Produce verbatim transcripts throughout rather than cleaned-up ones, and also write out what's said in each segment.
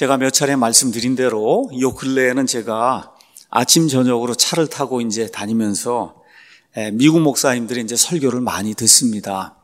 제가 몇 차례 말씀드린 대로 요 근래에는 제가 아침 저녁으로 차를 타고 이제 다니면서 미국 목사님들이 이제 설교를 많이 듣습니다.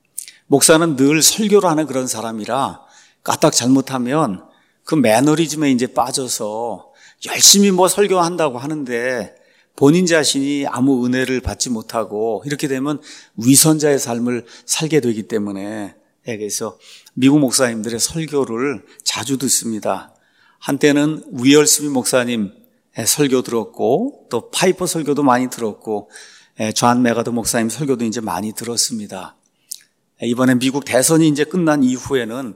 목사는 늘 설교를 하는 그런 사람이라 까딱 잘못하면 그 매너리즘에 이제 빠져서 열심히 뭐 설교한다고 하는데 본인 자신이 아무 은혜를 받지 못하고 이렇게 되면 위선자의 삶을 살게 되기 때문에, 그래서 미국 목사님들의 설교를 자주 듣습니다. 한때는 위얼스미 목사님 설교 들었고, 또 파이퍼 설교도 많이 들었고, 존 메가더 목사님 설교도 이제 많이 들었습니다. 이번에 미국 대선이 이제 끝난 이후에는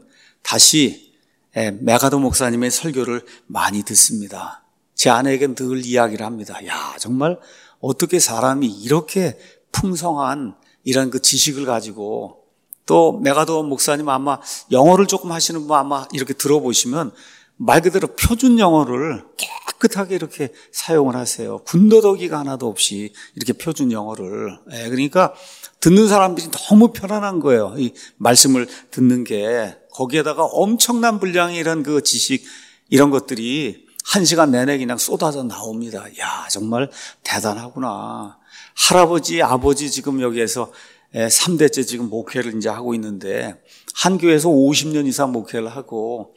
다시 메가더 목사님의 설교를 많이 듣습니다. 제 아내에겐 늘 이야기를 합니다. 야, 정말 어떻게 사람이 이렇게 풍성한 이런 그 지식을 가지고, 또 메가더 목사님 아마 영어를 조금 하시는 분 아마 이렇게 들어보시면 말 그대로 표준 영어를 깨끗하게 이렇게 사용을 하세요. 군더더기가 하나도 없이 이렇게 표준 영어를. 예, 그러니까 듣는 사람들이 너무 편안한 거예요. 이 말씀을 듣는 게. 거기에다가 엄청난 분량의 이런 그 지식, 이런 것들이 한 시간 내내 그냥 쏟아져 나옵니다. 야, 정말 대단하구나. 할아버지, 아버지 지금 여기에서 삼 대째 지금 목회를 이제 하고 있는데, 한 교회에서 오십 년 이상 목회를 하고,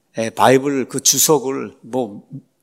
바이블 그 주석을 뭐,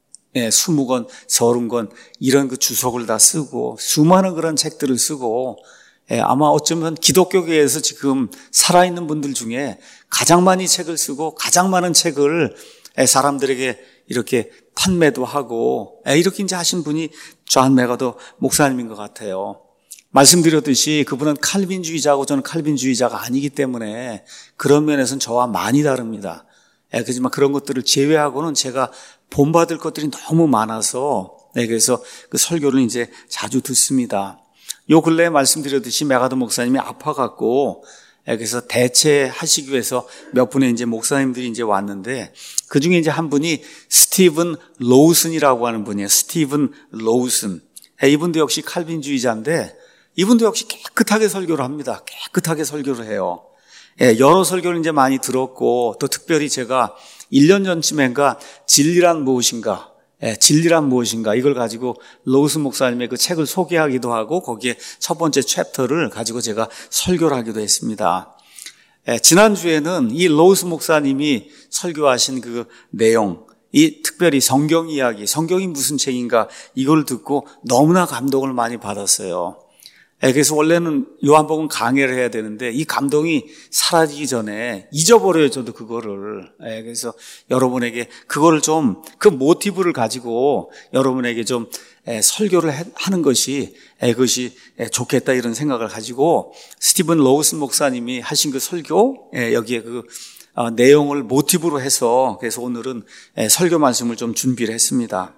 스무 권, 서른 권, 이런 그 주석을 다 쓰고, 수많은 그런 책들을 쓰고, 아마 어쩌면 기독교계에서 지금 살아있는 분들 중에 가장 많이 책을 쓰고, 가장 많은 책을 사람들에게 이렇게 판매도 하고, 이렇게 이제 하신 분이 존 메가더 목사님인 것 같아요. 말씀드렸듯이 그분은 칼빈주의자고 저는 칼빈주의자가 아니기 때문에 그런 면에서는 저와 많이 다릅니다. 그렇지만 그런 것들을 제외하고는 제가 본받을 것들이 너무 많아서, 그래서 그 설교를 이제 자주 듣습니다. 요 근래에 말씀드렸듯이 메가더 목사님이 아파갖고, 그래서 대체하시기 위해서 몇 분의 이제 목사님들이 이제 왔는데, 그 중에 이제 한 분이 스티븐 로우슨이라고 하는 분이에요. 스티븐 로우슨. 이분도 역시 칼빈주의자인데, 이분도 역시 깨끗하게 설교를 합니다. 깨끗하게 설교를 해요. 예, 여러 설교를 이제 많이 들었고, 또 특별히 제가 일 년 전쯤인가 진리란 무엇인가, 예, 진리란 무엇인가, 이걸 가지고 로우슨 목사님의 그 책을 소개하기도 하고, 거기에 첫 번째 챕터를 가지고 제가 설교를 하기도 했습니다. 예, 지난주에는 이 로우슨 목사님이 설교하신 그 내용, 이 특별히 성경 이야기, 성경이 무슨 책인가, 이걸 듣고 너무나 감동을 많이 받았어요. 그래서 원래는 요한복음 강해를 해야 되는데 이 감동이 사라지기 전에 잊어버려요, 저도 그거를. 그래서 여러분에게 그거를 좀, 그 모티브를 가지고 여러분에게 좀 설교를 하는 것이, 그것이 좋겠다, 이런 생각을 가지고 스티븐 로우슨 목사님이 하신 그 설교, 여기에 그 내용을 모티브로 해서, 그래서 오늘은 설교 말씀을 좀 준비를 했습니다.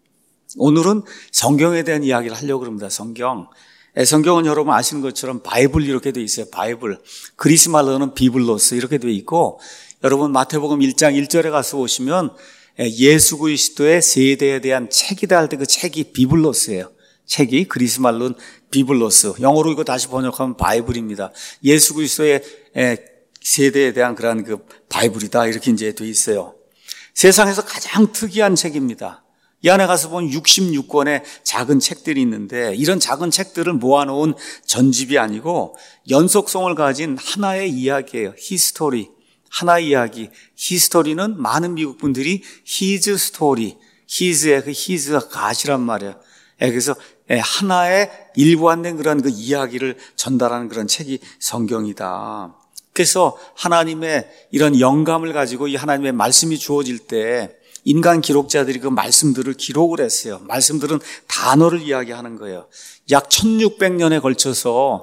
오늘은 성경에 대한 이야기를 하려고 합니다. 성경. 성경은 여러분 아시는 것처럼 바이블 이렇게 되어 있어요. 바이블. 그리스 말로는 비블로스 이렇게 되어 있고, 여러분 마태복음 일 장 일 절에 가서 보시면 예수 그리스도의 세대에 대한 책이다 할 때 그 책이 비블로스예요. 책이 그리스 말로는 비블로스. 영어로 이거 다시 번역하면 바이블입니다. 예수 그리스도의 세대에 대한 그런 그 바이블이다, 이렇게 이제 되어 있어요. 세상에서 가장 특이한 책입니다. 이 안에 가서 보면 육십육 권의 작은 책들이 있는데, 이런 작은 책들을 모아놓은 전집이 아니고 연속성을 가진 하나의 이야기예요. 히스토리. 하나의 이야기. 히스토리는 많은 미국 분들이 히즈 스토리, 히즈의 그 히즈가 가시란 말이에요. 그래서 하나의 일관된 그런 그 이야기를 전달하는 그런 책이 성경이다. 그래서 하나님의 이런 영감을 가지고 이 하나님의 말씀이 주어질 때 인간 기록자들이 그 말씀들을 기록을 했어요. 말씀들은 단어를 이야기하는 거예요. 약 천육백 년에 걸쳐서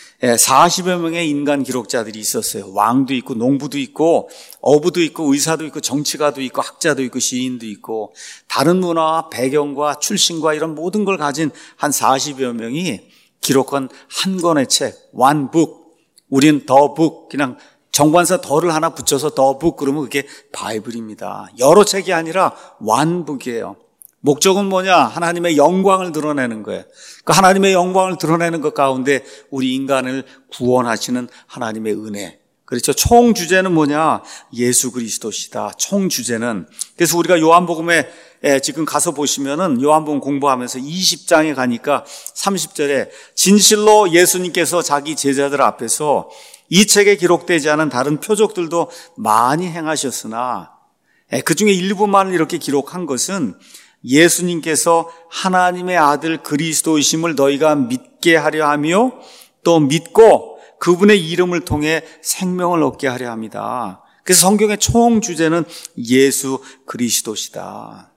사십여 명의 인간 기록자들이 있었어요. 왕도 있고 농부도 있고 어부도 있고 의사도 있고 정치가도 있고 학자도 있고 시인도 있고 다른 문화와 배경과 출신과 이런 모든 걸 가진 한 사십여 명이 기록한 한 권의 책, one book. 우린 the book, 그냥 정관사 더를 하나 붙여서 the book 그러면 그게 바이블입니다. 여러 책이 아니라 one book이에요. 목적은 뭐냐? 하나님의 영광을 드러내는 거예요. 그 하나님의 영광을 드러내는 것 가운데 우리 인간을 구원하시는 하나님의 은혜, 그렇죠. 총 주제는 뭐냐? 예수 그리스도시다. 총 주제는. 그래서 우리가 요한복음에 지금 가서 보시면은 요한복음 공부하면서 이십 장에 가니까 삼십 절에 진실로 예수님께서 자기 제자들 앞에서 이 책에 기록되지 않은 다른 표적들도 많이 행하셨으나 그 중에 일부만 이렇게 기록한 것은 예수님께서 하나님의 아들 그리스도이심을 너희가 믿게 하려 하며 또 믿고 그분의 이름을 통해 생명을 얻게 하려 합니다. 그래서 성경의 총 주제는 예수 그리스도시다.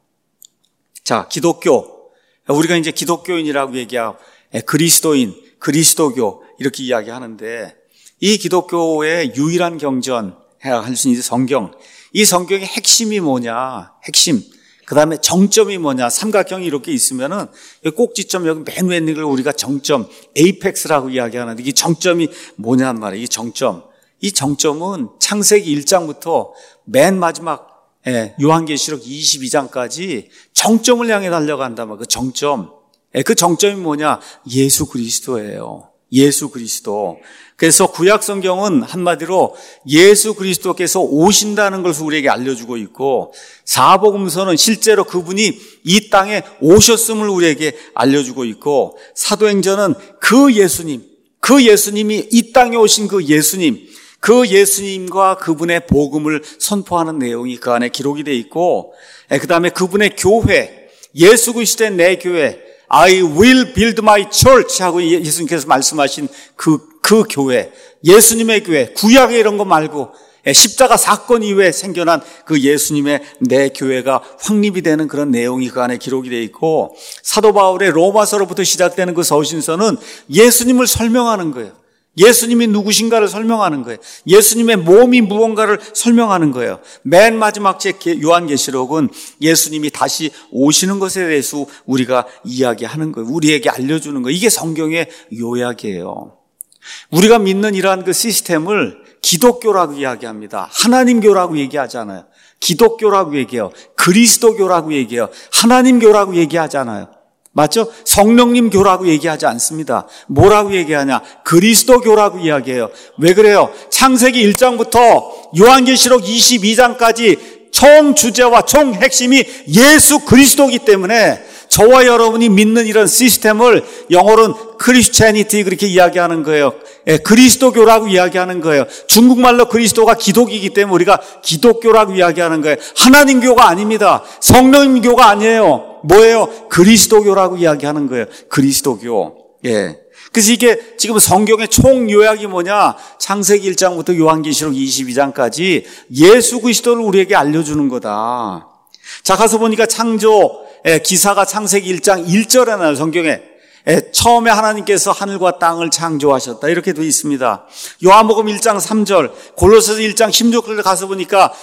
자, 기독교. 우리가 이제 기독교인이라고 얘기하고 그리스도인, 그리스도교 이렇게 이야기하는데 이 기독교의 유일한 경전 할 수 있는 성경. 이 성경의 핵심이 뭐냐? 핵심. 그 다음에 정점이 뭐냐? 삼각형이 이렇게 있으면은 꼭지점 여기 맨 위에 있는 걸 우리가 정점, 에이펙스라고 이야기하는데 이 정점이 뭐냐는 말이에요. 이 정점. 이 정점은 창세기 일 장부터 맨 마지막 요한계시록 이십이 장까지 정점을 향해 달려간단 말이에요. 그 정점. 그 정점이 뭐냐? 예수 그리스도예요. 예수 그리스도. 그래서 구약 성경은 한마디로 예수 그리스도께서 오신다는 것을 우리에게 알려주고 있고 사복음서는 실제로 그분이 이 땅에 오셨음을 우리에게 알려주고 있고 사도행전은 그 예수님, 그 예수님이 이 땅에 오신 그 예수님, 그 예수님과 그분의 복음을 선포하는 내용이 그 안에 기록이 되어 있고 그 다음에 그분의 교회, 예수 그리스도의 내 교회, I will build my church 하고 예수님께서 말씀하신 그, 그 교회, 예수님의 교회, 구약의 이런 거 말고 십자가 사건 이후에 생겨난 그 예수님의 내 교회가 확립이 되는 그런 내용이 그 안에 기록이 되어 있고 사도 바울의 로마서로부터 시작되는 그 서신서는 예수님을 설명하는 거예요. 예수님이 누구신가를 설명하는 거예요. 예수님의 몸이 무언가를 설명하는 거예요. 맨 마지막 책 요한계시록은 예수님이 다시 오시는 것에 대해서 우리가 이야기하는 거예요. 우리에게 알려주는 거예요. 이게 성경의 요약이에요. 우리가 믿는 이러한 그 시스템을 기독교라고 이야기합니다. 하나님교라고 얘기하잖아요. 기독교라고 얘기해요. 그리스도교라고 얘기해요. 하나님교라고 얘기하잖아요. 맞죠? 성령님 교라고 얘기하지 않습니다. 뭐라고 얘기하냐? 그리스도교라고 이야기해요. 왜 그래요? 창세기 일 장부터 요한계시록 이십이 장까지 총 주제와 총 핵심이 예수 그리스도이기 때문에 저와 여러분이 믿는 이런 시스템을 영어로는 크리스찬이티 그렇게 이야기하는 거예요. 예, 그리스도교라고 이야기하는 거예요. 중국말로 그리스도가 기독이기 때문에 우리가 기독교라고 이야기하는 거예요. 하나님교가 아닙니다. 성령님교가 아니에요. 뭐예요? 그리스도교라고 이야기하는 거예요. 그리스도교. 예. 그래서 이게 지금 성경의 총 요약이 뭐냐? 창세기 일 장부터 요한계시록 이십이 장까지 예수 그리스도를 우리에게 알려주는 거다. 자, 가서 보니까 창조 기사가 창세기 일 장 일 절에 나와요. 성경에. 처음에 하나님께서 하늘과 땅을 창조하셨다 이렇게 되어 있습니다. 요한복음 일 장 삼 절, 골로새서 일 장 십육 절에 가서 보니까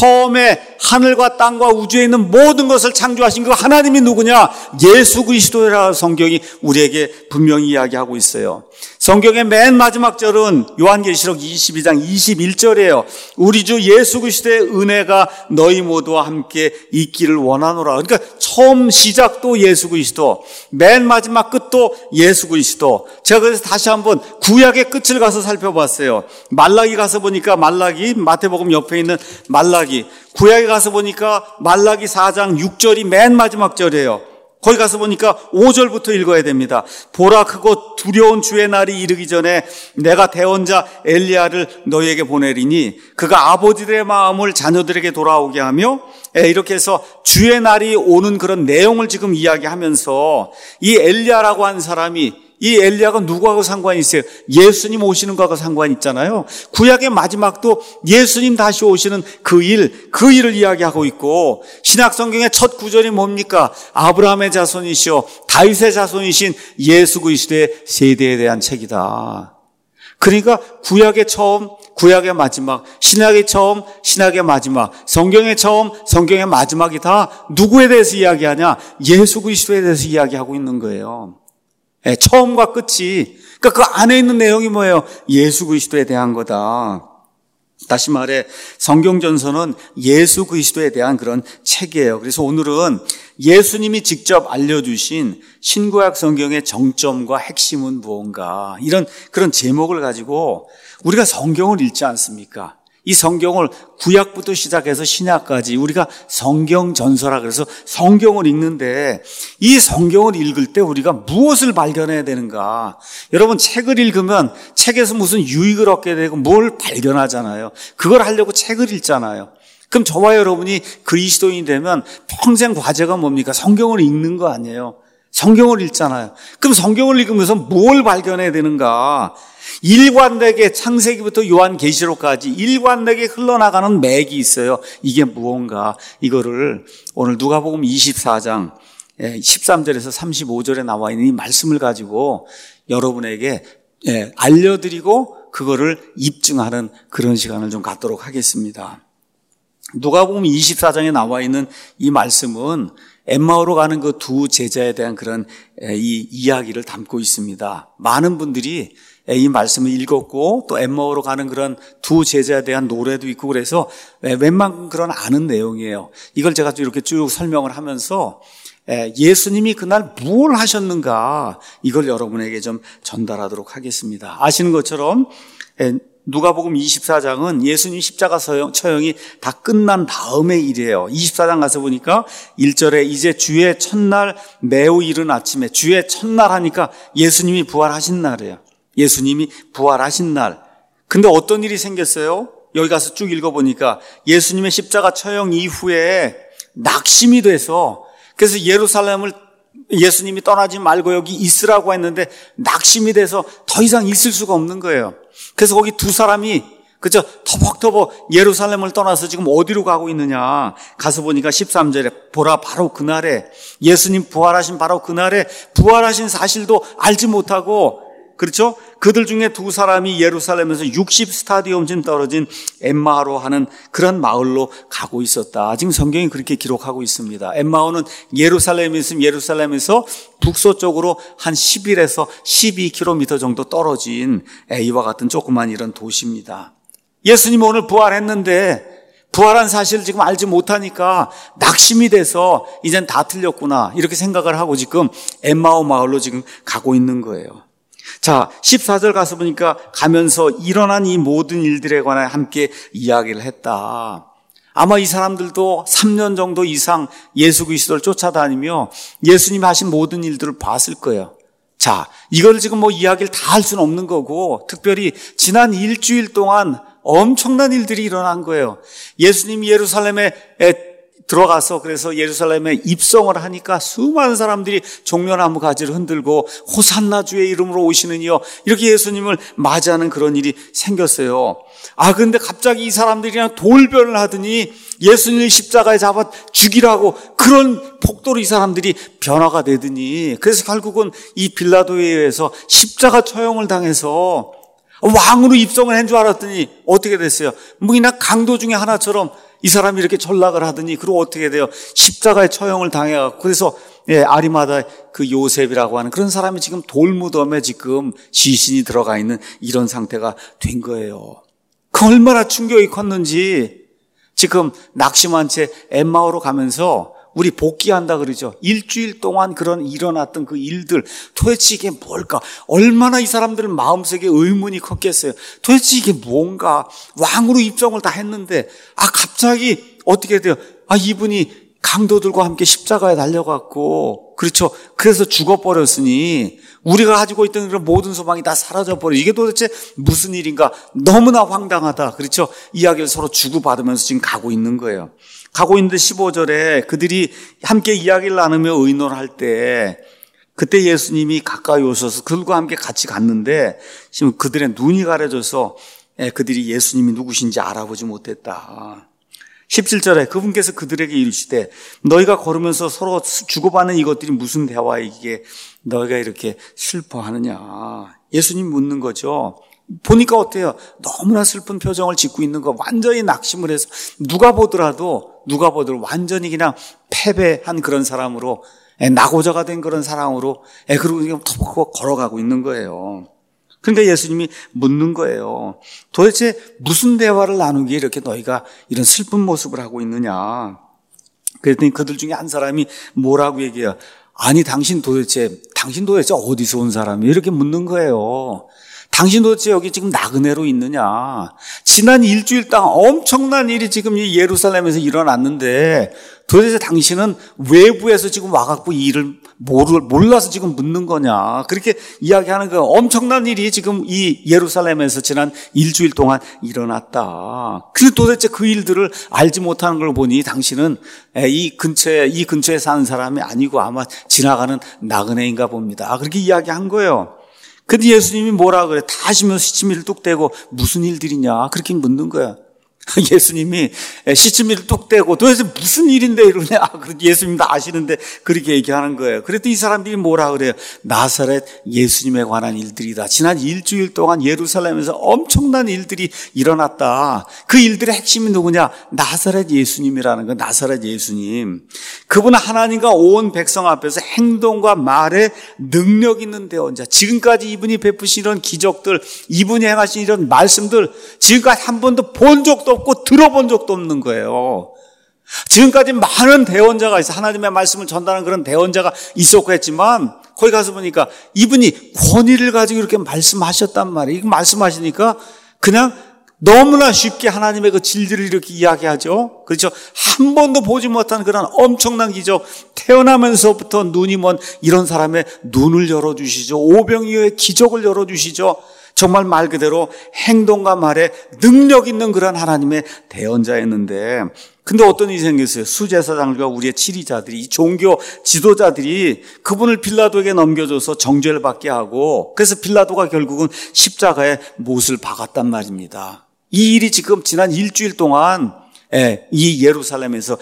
처음에 하늘과 땅과 우주에 있는 모든 것을 창조하신 그 하나님이 누구냐? 예수 그리스도라는 성경이 우리에게 분명히 이야기하고 있어요. 성경의 맨 마지막 절은 요한계시록 이십이 장 이십일 절이에요. 우리 주 예수 그리스도의 은혜가 너희 모두와 함께 있기를 원하노라. 그러니까 처음 시작도 예수 그리스도, 맨 마지막 끝도 예수 그리스도. 제가 그래서 다시 한번 구약의 끝을 가서 살펴봤어요. 말라기 가서 보니까 말라기, 마태복음 옆에 있는 말라기, 구약에 가서 보니까 말라기 사 장 육 절이 맨 마지막 절이에요. 거기 가서 보니까 오 절부터 읽어야 됩니다. 보라, 크고 두려운 주의 날이 이르기 전에 내가 대언자 엘리야를 너희에게 보내리니 그가 아버지들의 마음을 자녀들에게 돌아오게 하며, 이렇게 해서 주의 날이 오는 그런 내용을 지금 이야기하면서 이 엘리야라고 하는 사람이, 이 엘리야가 누구하고 상관이 있어요? 예수님 오시는 거하고 상관이 있잖아요. 구약의 마지막도 예수님 다시 오시는 그 일, 그 일을 이야기하고 있고, 신약 성경의 첫 구절이 뭡니까? 아브라함의 자손이시오 다윗의 자손이신 예수 그리스도의 세대에 대한 책이다. 그러니까 구약의 처음, 구약의 마지막, 신약의 처음, 신약의 마지막, 성경의 처음, 성경의 마지막이 다 누구에 대해서 이야기하냐? 예수 그리스도에 대해서 이야기하고 있는 거예요. 예, 처음과 끝이, 그러니까 그 안에 있는 내용이 뭐예요? 예수 그리스도에 대한 거다. 다시 말해 성경전서는 예수 그리스도에 대한 그런 책이에요. 그래서 오늘은 예수님이 직접 알려주신 신구약 성경의 정점과 핵심은 무언가, 이런 그런 제목을 가지고 우리가 성경을 읽지 않습니까? 이 성경을 구약부터 시작해서 신약까지 우리가 성경전서라 그래서 성경을 읽는데, 이 성경을 읽을 때 우리가 무엇을 발견해야 되는가? 여러분, 책을 읽으면 책에서 무슨 유익을 얻게 되고 뭘 발견하잖아요. 그걸 하려고 책을 읽잖아요. 그럼 저와 여러분이 그리스도인이 되면 평생 과제가 뭡니까? 성경을 읽는 거 아니에요. 성경을 읽잖아요. 그럼 성경을 읽으면서 뭘 발견해야 되는가? 일관되게 창세기부터 요한계시록까지 일관되게 흘러나가는 맥이 있어요. 이게 무언가? 이거를 오늘 누가복음 이십사 장 십삼 절에서 삼십오 절에 나와 있는 이 말씀을 가지고 여러분에게 알려드리고 그거를 입증하는 그런 시간을 좀 갖도록 하겠습니다. 누가복음 이십사 장에 나와 있는 이 말씀은 엠마오로 가는 그 두 제자에 대한 그런 이 이야기를 담고 있습니다. 많은 분들이 이 말씀을 읽었고 또 엠마오로 가는 그런 두 제자에 대한 노래도 있고 그래서 웬만큼 그런 아는 내용이에요. 이걸 제가 이렇게 쭉 설명을 하면서 예수님이 그날 무엇을 하셨는가, 이걸 여러분에게 좀 전달하도록 하겠습니다. 아시는 것처럼 누가복음 이십사 장은 예수님 십자가 처형이 다 끝난 다음의 일이에요. 이십사 장 가서 보니까 일 절에 이제 주의 첫날 매우 이른 아침에, 주의 첫날 하니까 예수님이 부활하신 날이에요. 예수님이 부활하신 날. 근데 어떤 일이 생겼어요? 여기 가서 쭉 읽어보니까 예수님의 십자가 처형 이후에 낙심이 돼서, 그래서 예루살렘을 예수님이 떠나지 말고 여기 있으라고 했는데 낙심이 돼서 더 이상 있을 수가 없는 거예요. 그래서 거기 두 사람이 그죠? 터벅터벅 예루살렘을 떠나서 지금 어디로 가고 있느냐? 가서 보니까 십삼 절에 보라, 바로 그날에, 예수님 부활하신 바로 그날에 부활하신 사실도 알지 못하고, 그렇죠? 그들 중에 두 사람이 예루살렘에서 육십 스타디움쯤 떨어진 엠마오로 하는 그런 마을로 가고 있었다. 지금 성경이 그렇게 기록하고 있습니다. 엠마오는 예루살렘에 있으면 예루살렘에서 북서쪽으로 한 십일에서 십이 킬로미터 정도 떨어진 이와 같은 조그만 이런 도시입니다. 예수님이 오늘 부활했는데 부활한 사실을 지금 알지 못하니까 낙심이 돼서 이젠 다 틀렸구나 이렇게 생각을 하고 지금 엠마오 마을로 지금 가고 있는 거예요. 자, 십사 절 가서 보니까 가면서 일어난 이 모든 일들에 관해 함께 이야기를 했다. 아마 이 사람들도 삼 년 정도 이상 예수 그리스도를 쫓아다니며 예수님이 하신 모든 일들을 봤을 거예요. 자, 이걸 지금 뭐 이야기를 다 할 수는 없는 거고, 특별히 지난 일주일 동안 엄청난 일들이 일어난 거예요. 예수님이 예루살렘에 들어가서 그래서 예루살렘에 입성을 하니까 수많은 사람들이 종려나무 가지를 흔들고 호산나 주의 이름으로 오시는 이여, 이렇게 예수님을 맞이하는 그런 일이 생겼어요. 아, 근데 갑자기 이 사람들이 그냥 돌변을 하더니 예수님을 십자가에 잡아 죽이라고 그런 폭도로 이 사람들이 변화가 되더니, 그래서 결국은 이 빌라도에 의해서 십자가 처형을 당해서 왕으로 입성을 한 줄 알았더니 어떻게 됐어요? 뭐 그냥 강도 중에 하나처럼 이 사람이 이렇게 전락을 하더니, 그리고 어떻게 돼요? 십자가에 처형을 당해갖고, 그래서, 예, 아리마다 그 요셉이라고 하는 그런 사람이 지금 돌무덤에 지금 시신이 들어가 있는 이런 상태가 된 거예요. 그 얼마나 충격이 컸는지, 지금 낙심한 채 엠마오로 가면서 우리 복귀한다 그러죠. 일주일 동안 그런 일어났던 그 일들, 도대체 이게 뭘까? 얼마나 이 사람들 마음속에 의문이 컸겠어요. 도대체 이게 뭔가? 왕으로 입성을 다 했는데, 아, 갑자기 어떻게 돼요? 아, 이분이 강도들과 함께 십자가에 달려갔고, 그렇죠. 그래서 죽어버렸으니 우리가 가지고 있던 그런 모든 소망이 다 사라져버려. 이게 도대체 무슨 일인가? 너무나 황당하다. 그렇죠. 이야기를 서로 주고받으면서 지금 가고 있는 거예요. 가고 있는데 십오 절에 그들이 함께 이야기를 나누며 의논할 때, 그때 예수님이 가까이 오셔서 그들과 함께 같이 갔는데 지금 그들의 눈이 가려져서 그들이 예수님이 누구신지 알아보지 못했다. 십칠 절에 그분께서 그들에게 이르시되 너희가 걸으면서 서로 주고받는 이것들이 무슨 대화이기에 너희가 이렇게 슬퍼하느냐. 예수님 묻는 거죠. 보니까 어때요? 너무나 슬픈 표정을 짓고 있는 거, 완전히 낙심을 해서 누가 보더라도 누가 보더라도 완전히 그냥 패배한 그런 사람으로, 낙오자가 된 그런 사람으로, 그리고 그냥 터벅터벅 걸어가고 있는 거예요. 그러니까 예수님이 묻는 거예요. 도대체 무슨 대화를 나누기에 이렇게 너희가 이런 슬픈 모습을 하고 있느냐. 그랬더니 그들 중에 한 사람이 뭐라고 얘기해요. 아니 당신 도대체 당신 도대체 어디서 온 사람이에요? 이렇게 묻는 거예요. 당신 도대체 여기 지금 나그네로 있느냐. 지난 일주일 동안 엄청난 일이 지금 이 예루살렘에서 일어났는데 도대체 당신은 외부에서 지금 와갖고 이 일을 몰라서 지금 묻는 거냐. 그렇게 이야기하는 거예요. 엄청난 일이 지금 이 예루살렘에서 지난 일주일 동안 일어났다. 그래서 도대체 그 일들을 알지 못하는 걸 보니 당신은 이 근처에, 이 근처에 사는 사람이 아니고 아마 지나가는 나그네인가 봅니다. 그렇게 이야기한 거예요. 근데 예수님이 뭐라 그래? 다 하시면서 시치미를 뚝 떼고 무슨 일들이냐? 그렇게 묻는 거야. 예수님이 시치미를 뚝 떼고 도대체 무슨 일인데 이러냐? 예수님 다 아시는데 그렇게 얘기하는 거예요. 그랬더니 이 사람들이 뭐라 그래요? 나사렛 예수님에 관한 일들이다. 지난 일주일 동안 예루살렘에서 엄청난 일들이 일어났다. 그 일들의 핵심이 누구냐? 나사렛 예수님이라는 거예요. 나사렛 예수님. 그분은 하나님과 온 백성 앞에서 행동과 말에 능력 있는 대언자. 지금까지 이분이 베푸신 이런 기적들, 이분이 행하신 이런 말씀들 지금까지 한 번도 본 적도 없고 들어본 적도 없는 거예요. 지금까지 많은 대언자가 있어. 하나님의 말씀을 전달하는 그런 대언자가 있었고 했지만 거기 가서 보니까 이분이 권위를 가지고 이렇게 말씀하셨단 말이에요. 이거 말씀하시니까 그냥 너무나 쉽게 하나님의 그 진리를 이렇게 이야기하죠. 그렇죠. 한 번도 보지 못한 그런 엄청난 기적, 태어나면서부터 눈이 먼 이런 사람의 눈을 열어주시죠. 오병이어의 기적을 열어주시죠. 정말 말 그대로 행동과 말에 능력 있는 그런 하나님의 대언자였는데, 근데 어떤 일이 생겼어요. 수제사장들과 우리의 치리자들이, 이 종교 지도자들이 그분을 빌라도에게 넘겨줘서 정죄를 받게 하고, 그래서 빌라도가 결국은 십자가에 못을 박았단 말입니다. 이 일이 지금 지난 일주일 동안 이 예루살렘에서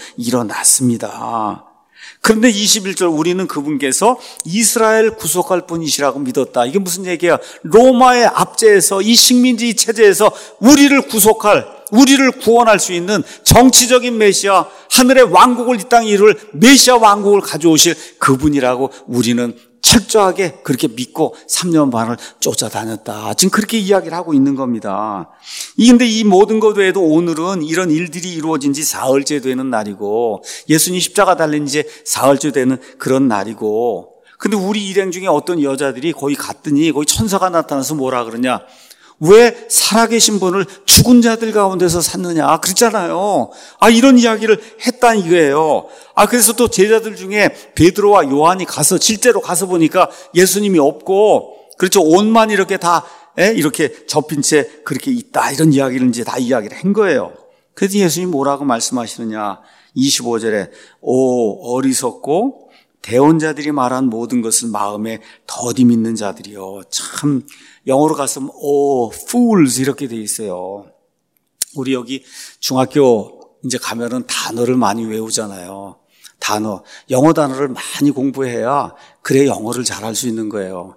일어났습니다. 그런데 이십일 절 우리는 그분께서 이스라엘 구속할 분이시라고 믿었다. 이게 무슨 얘기야? 로마의 압제에서, 이 식민지 체제에서 우리를 구속할, 우리를 구원할 수 있는 정치적인 메시아, 하늘의 왕국을 이 땅에 이룰 메시아 왕국을 가져오실 그분이라고 우리는 철저하게 그렇게 믿고 삼 년 반을 쫓아다녔다. 지금 그렇게 이야기를 하고 있는 겁니다. 그런데 이 모든 것 외에도 오늘은 이런 일들이 이루어진 지 사흘째 되는 날이고, 예수님 십자가 달린 지 사흘째 되는 그런 날이고, 근데 우리 일행 중에 어떤 여자들이 거기 갔더니 거기 천사가 나타나서 뭐라 그러냐? 왜 살아계신 분을 죽은 자들 가운데서 샀느냐? 그랬잖아요. 아, 이런 이야기를 했다 이거예요. 아, 그래서 또 제자들 중에 베드로와 요한이 가서, 실제로 가서 보니까 예수님이 없고, 그렇죠. 옷만 이렇게 다, 에? 이렇게 접힌 채 그렇게 있다. 이런 이야기를 이제 다 이야기를 한 거예요. 그래서 예수님이 뭐라고 말씀하시느냐? 이십오 절에, 오, 어리석고, 대언자들이 말한 모든 것을 마음에 더디 믿는 자들이요. 참, 영어로 갔으면 oh, fools 이렇게 돼 있어요. 우리 여기 중학교 이제 가면은 단어를 많이 외우잖아요. 단어, 영어 단어를 많이 공부해야 그래 영어를 잘할 수 있는 거예요.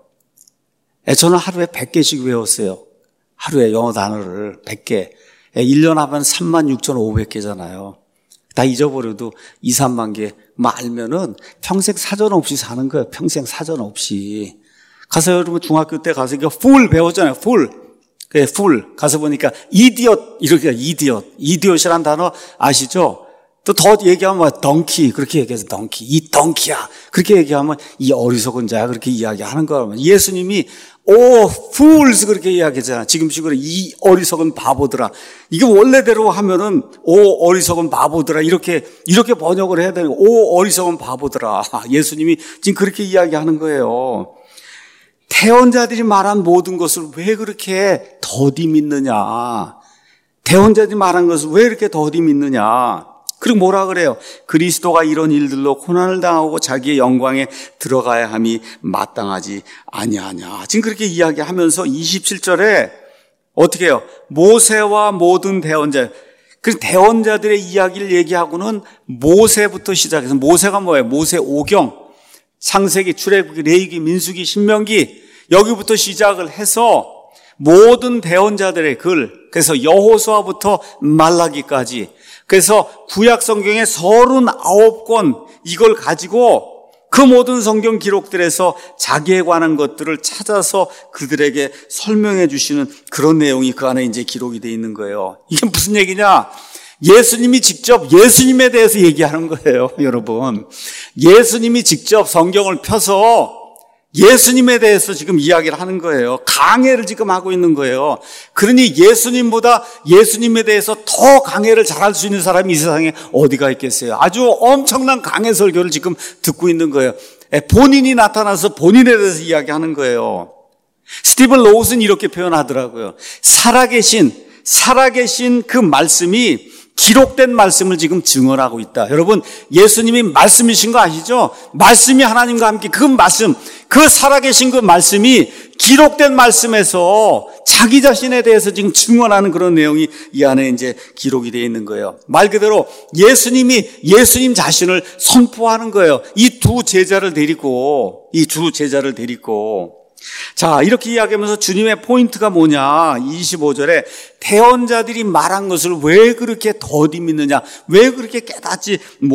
저는 하루에 백 개씩 외웠어요. 하루에 영어 단어를 백 개. 일 년 하면 삼만 육천오백 개잖아요. 다 잊어버려도 이, 삼만 개 알면은 평생 사전 없이 사는 거예요. 평생 사전 없이. 가서 여러분 중학교 때 가서 이거 full 배웠잖아요. full. 그래, full. 가서 보니까 idiot 이렇게 idiot. idiot이란 단어 아시죠? 또 더 얘기하면 뭐 donkey 그렇게 얘기해서 donkey. 이 donkey야. 그렇게 얘기하면 이 어리석은 자야 그렇게 이야기하는 거라면, 예수님이 오 fools 그렇게 이야기했잖아. 지금식으로 이 어리석은 바보들아. 이게 원래대로 하면은 오 어리석은 바보들아 이렇게 이렇게 번역을 해야 되는 거예요. 오 어리석은 바보들아. 예수님이 지금 그렇게 이야기하는 거예요. 대언자들이 말한 모든 것을 왜 그렇게 더디 믿느냐? 대언자들이 말한 것을 왜 이렇게 더디 믿느냐? 그리고 뭐라 그래요? 그리스도가 이런 일들로 고난을 당하고 자기의 영광에 들어가야 함이 마땅하지 아니하냐. 지금 그렇게 이야기하면서 이십칠 절에 어떻게 해요? 모세와 모든 대언자, 그 대언자들의 이야기를 얘기하고는 모세부터 시작해서, 모세가 뭐예요? 모세 오경. 창세기, 출애굽기, 레위기, 민수기, 신명기 여기부터 시작을 해서 모든 대언자들의 글, 그래서 여호수아부터 말라기까지, 그래서 구약 성경의 서른아홉 권 이걸 가지고 그 모든 성경 기록들에서 자기에 관한 것들을 찾아서 그들에게 설명해 주시는 그런 내용이 그 안에 이제 기록이 되어 있는 거예요. 이게 무슨 얘기냐? 예수님이 직접 예수님에 대해서 얘기하는 거예요, 여러분. 예수님이 직접 성경을 펴서 예수님에 대해서 지금 이야기를 하는 거예요. 강해를 지금 하고 있는 거예요. 그러니 예수님보다 예수님에 대해서 더 강해를 잘할 수 있는 사람이 이 세상에 어디가 있겠어요? 아주 엄청난 강해 설교를 지금 듣고 있는 거예요. 본인이 나타나서 본인에 대해서 이야기하는 거예요. 스티븐 로우스는 이렇게 표현하더라고요. 살아계신, 살아계신 그 말씀이 기록된 말씀을 지금 증언하고 있다. 여러분, 예수님이 말씀이신 거 아시죠? 말씀이 하나님과 함께 그 말씀, 그 살아계신 그 말씀이 기록된 말씀에서 자기 자신에 대해서 지금 증언하는 그런 내용이 이 안에 이제 기록이 되어 있는 거예요. 말 그대로 예수님이 예수님 자신을 선포하는 거예요. 이 두 제자를 데리고, 이 두 제자를 데리고. 자, 이렇게 이야기하면서 주님의 포인트가 뭐냐? 이십오 절에 대언자들이 말한 것을 왜 그렇게 더디 믿느냐? 왜 그렇게 깨닫지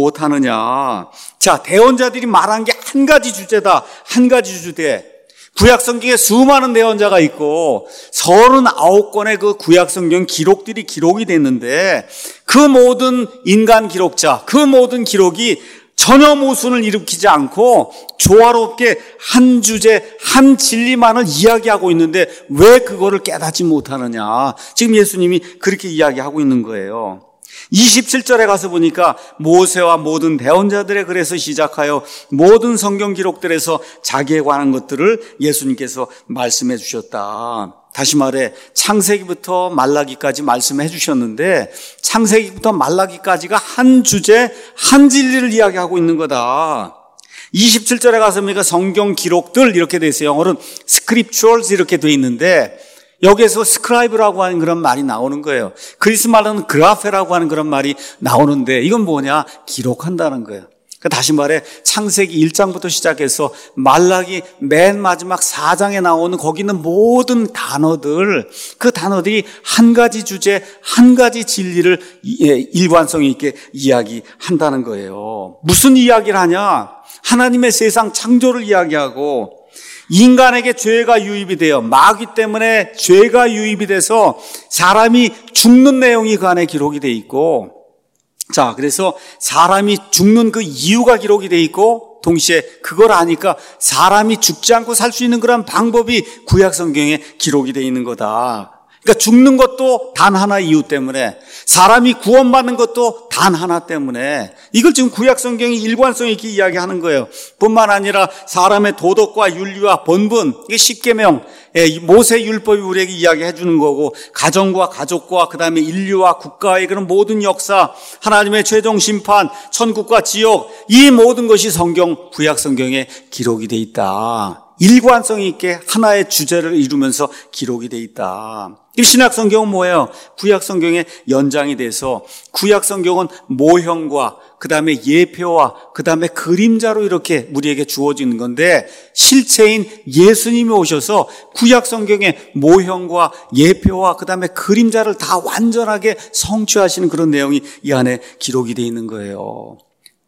못하느냐? 자, 대언자들이 말한 게 한 가지 주제다. 한 가지 주제. 구약 성경에 수많은 대언자가 있고 서른아홉 권의 그 구약 성경 기록들이 기록이 됐는데 그 모든 인간 기록자, 그 모든 기록이 전혀 모순을 일으키지 않고 조화롭게 한 주제, 한 진리만을 이야기하고 있는데 왜 그거를 깨닫지 못하느냐. 지금 예수님이 그렇게 이야기하고 있는 거예요. 이십칠 절에 가서 보니까 모세와 모든 대언자들의 글에서 시작하여 모든 성경 기록들에서 자기에 관한 것들을 예수님께서 말씀해 주셨다. 다시 말해 창세기부터 말라기까지 말씀해 주셨는데 창세기부터 말라기까지가 한 주제, 한 진리를 이야기하고 있는 거다. 이십칠 절에 가서 보니까 성경 기록들 이렇게 돼 있어요. 영어로는 scriptures 이렇게 돼 있는데 여기에서 스크라이브라고 하는 그런 말이 나오는 거예요. 그리스 말로는 그라페라고 하는 그런 말이 나오는데 이건 뭐냐? 기록한다는 거예요. 다시 말해 창세기 일 장부터 시작해서 말라기 맨 마지막 사 장에 나오는 거기 있는 모든 단어들, 그 단어들이 한 가지 주제, 한 가지 진리를 일관성 있게 이야기한다는 거예요. 무슨 이야기를 하냐? 하나님의 세상 창조를 이야기하고 인간에게 죄가 유입이 돼요. 마귀 때문에 죄가 유입이 돼서 사람이 죽는 내용이 그 안에 기록이 돼 있고, 자, 그래서 사람이 죽는 그 이유가 기록이 돼 있고, 동시에 그걸 아니까 사람이 죽지 않고 살 수 있는 그런 방법이 구약 성경에 기록이 돼 있는 거다. 그러니까 죽는 것도 단 하나 이유 때문에, 사람이 구원받는 것도 단 하나 때문에, 이걸 지금 구약 성경이 일관성 있게 이야기하는 거예요. 뿐만 아니라 사람의 도덕과 윤리와 본분, 이게 십계명, 모세 율법이 우리에게 이야기해 주는 거고, 가정과 가족과 그 다음에 인류와 국가의 그런 모든 역사, 하나님의 최종 심판, 천국과 지옥, 이 모든 것이 성경, 구약 성경에 기록이 돼 있다. 일관성 있게 하나의 주제를 이루면서 기록이 돼 있다. 이 신약 성경은 뭐예요? 구약 성경의 연장이 돼서 구약 성경은 모형과 그 다음에 예표와 그 다음에 그림자로 이렇게 우리에게 주어지는 건데, 실체인 예수님이 오셔서 구약 성경의 모형과 예표와 그 다음에 그림자를 다 완전하게 성취하시는 그런 내용이 이 안에 기록이 돼 있는 거예요.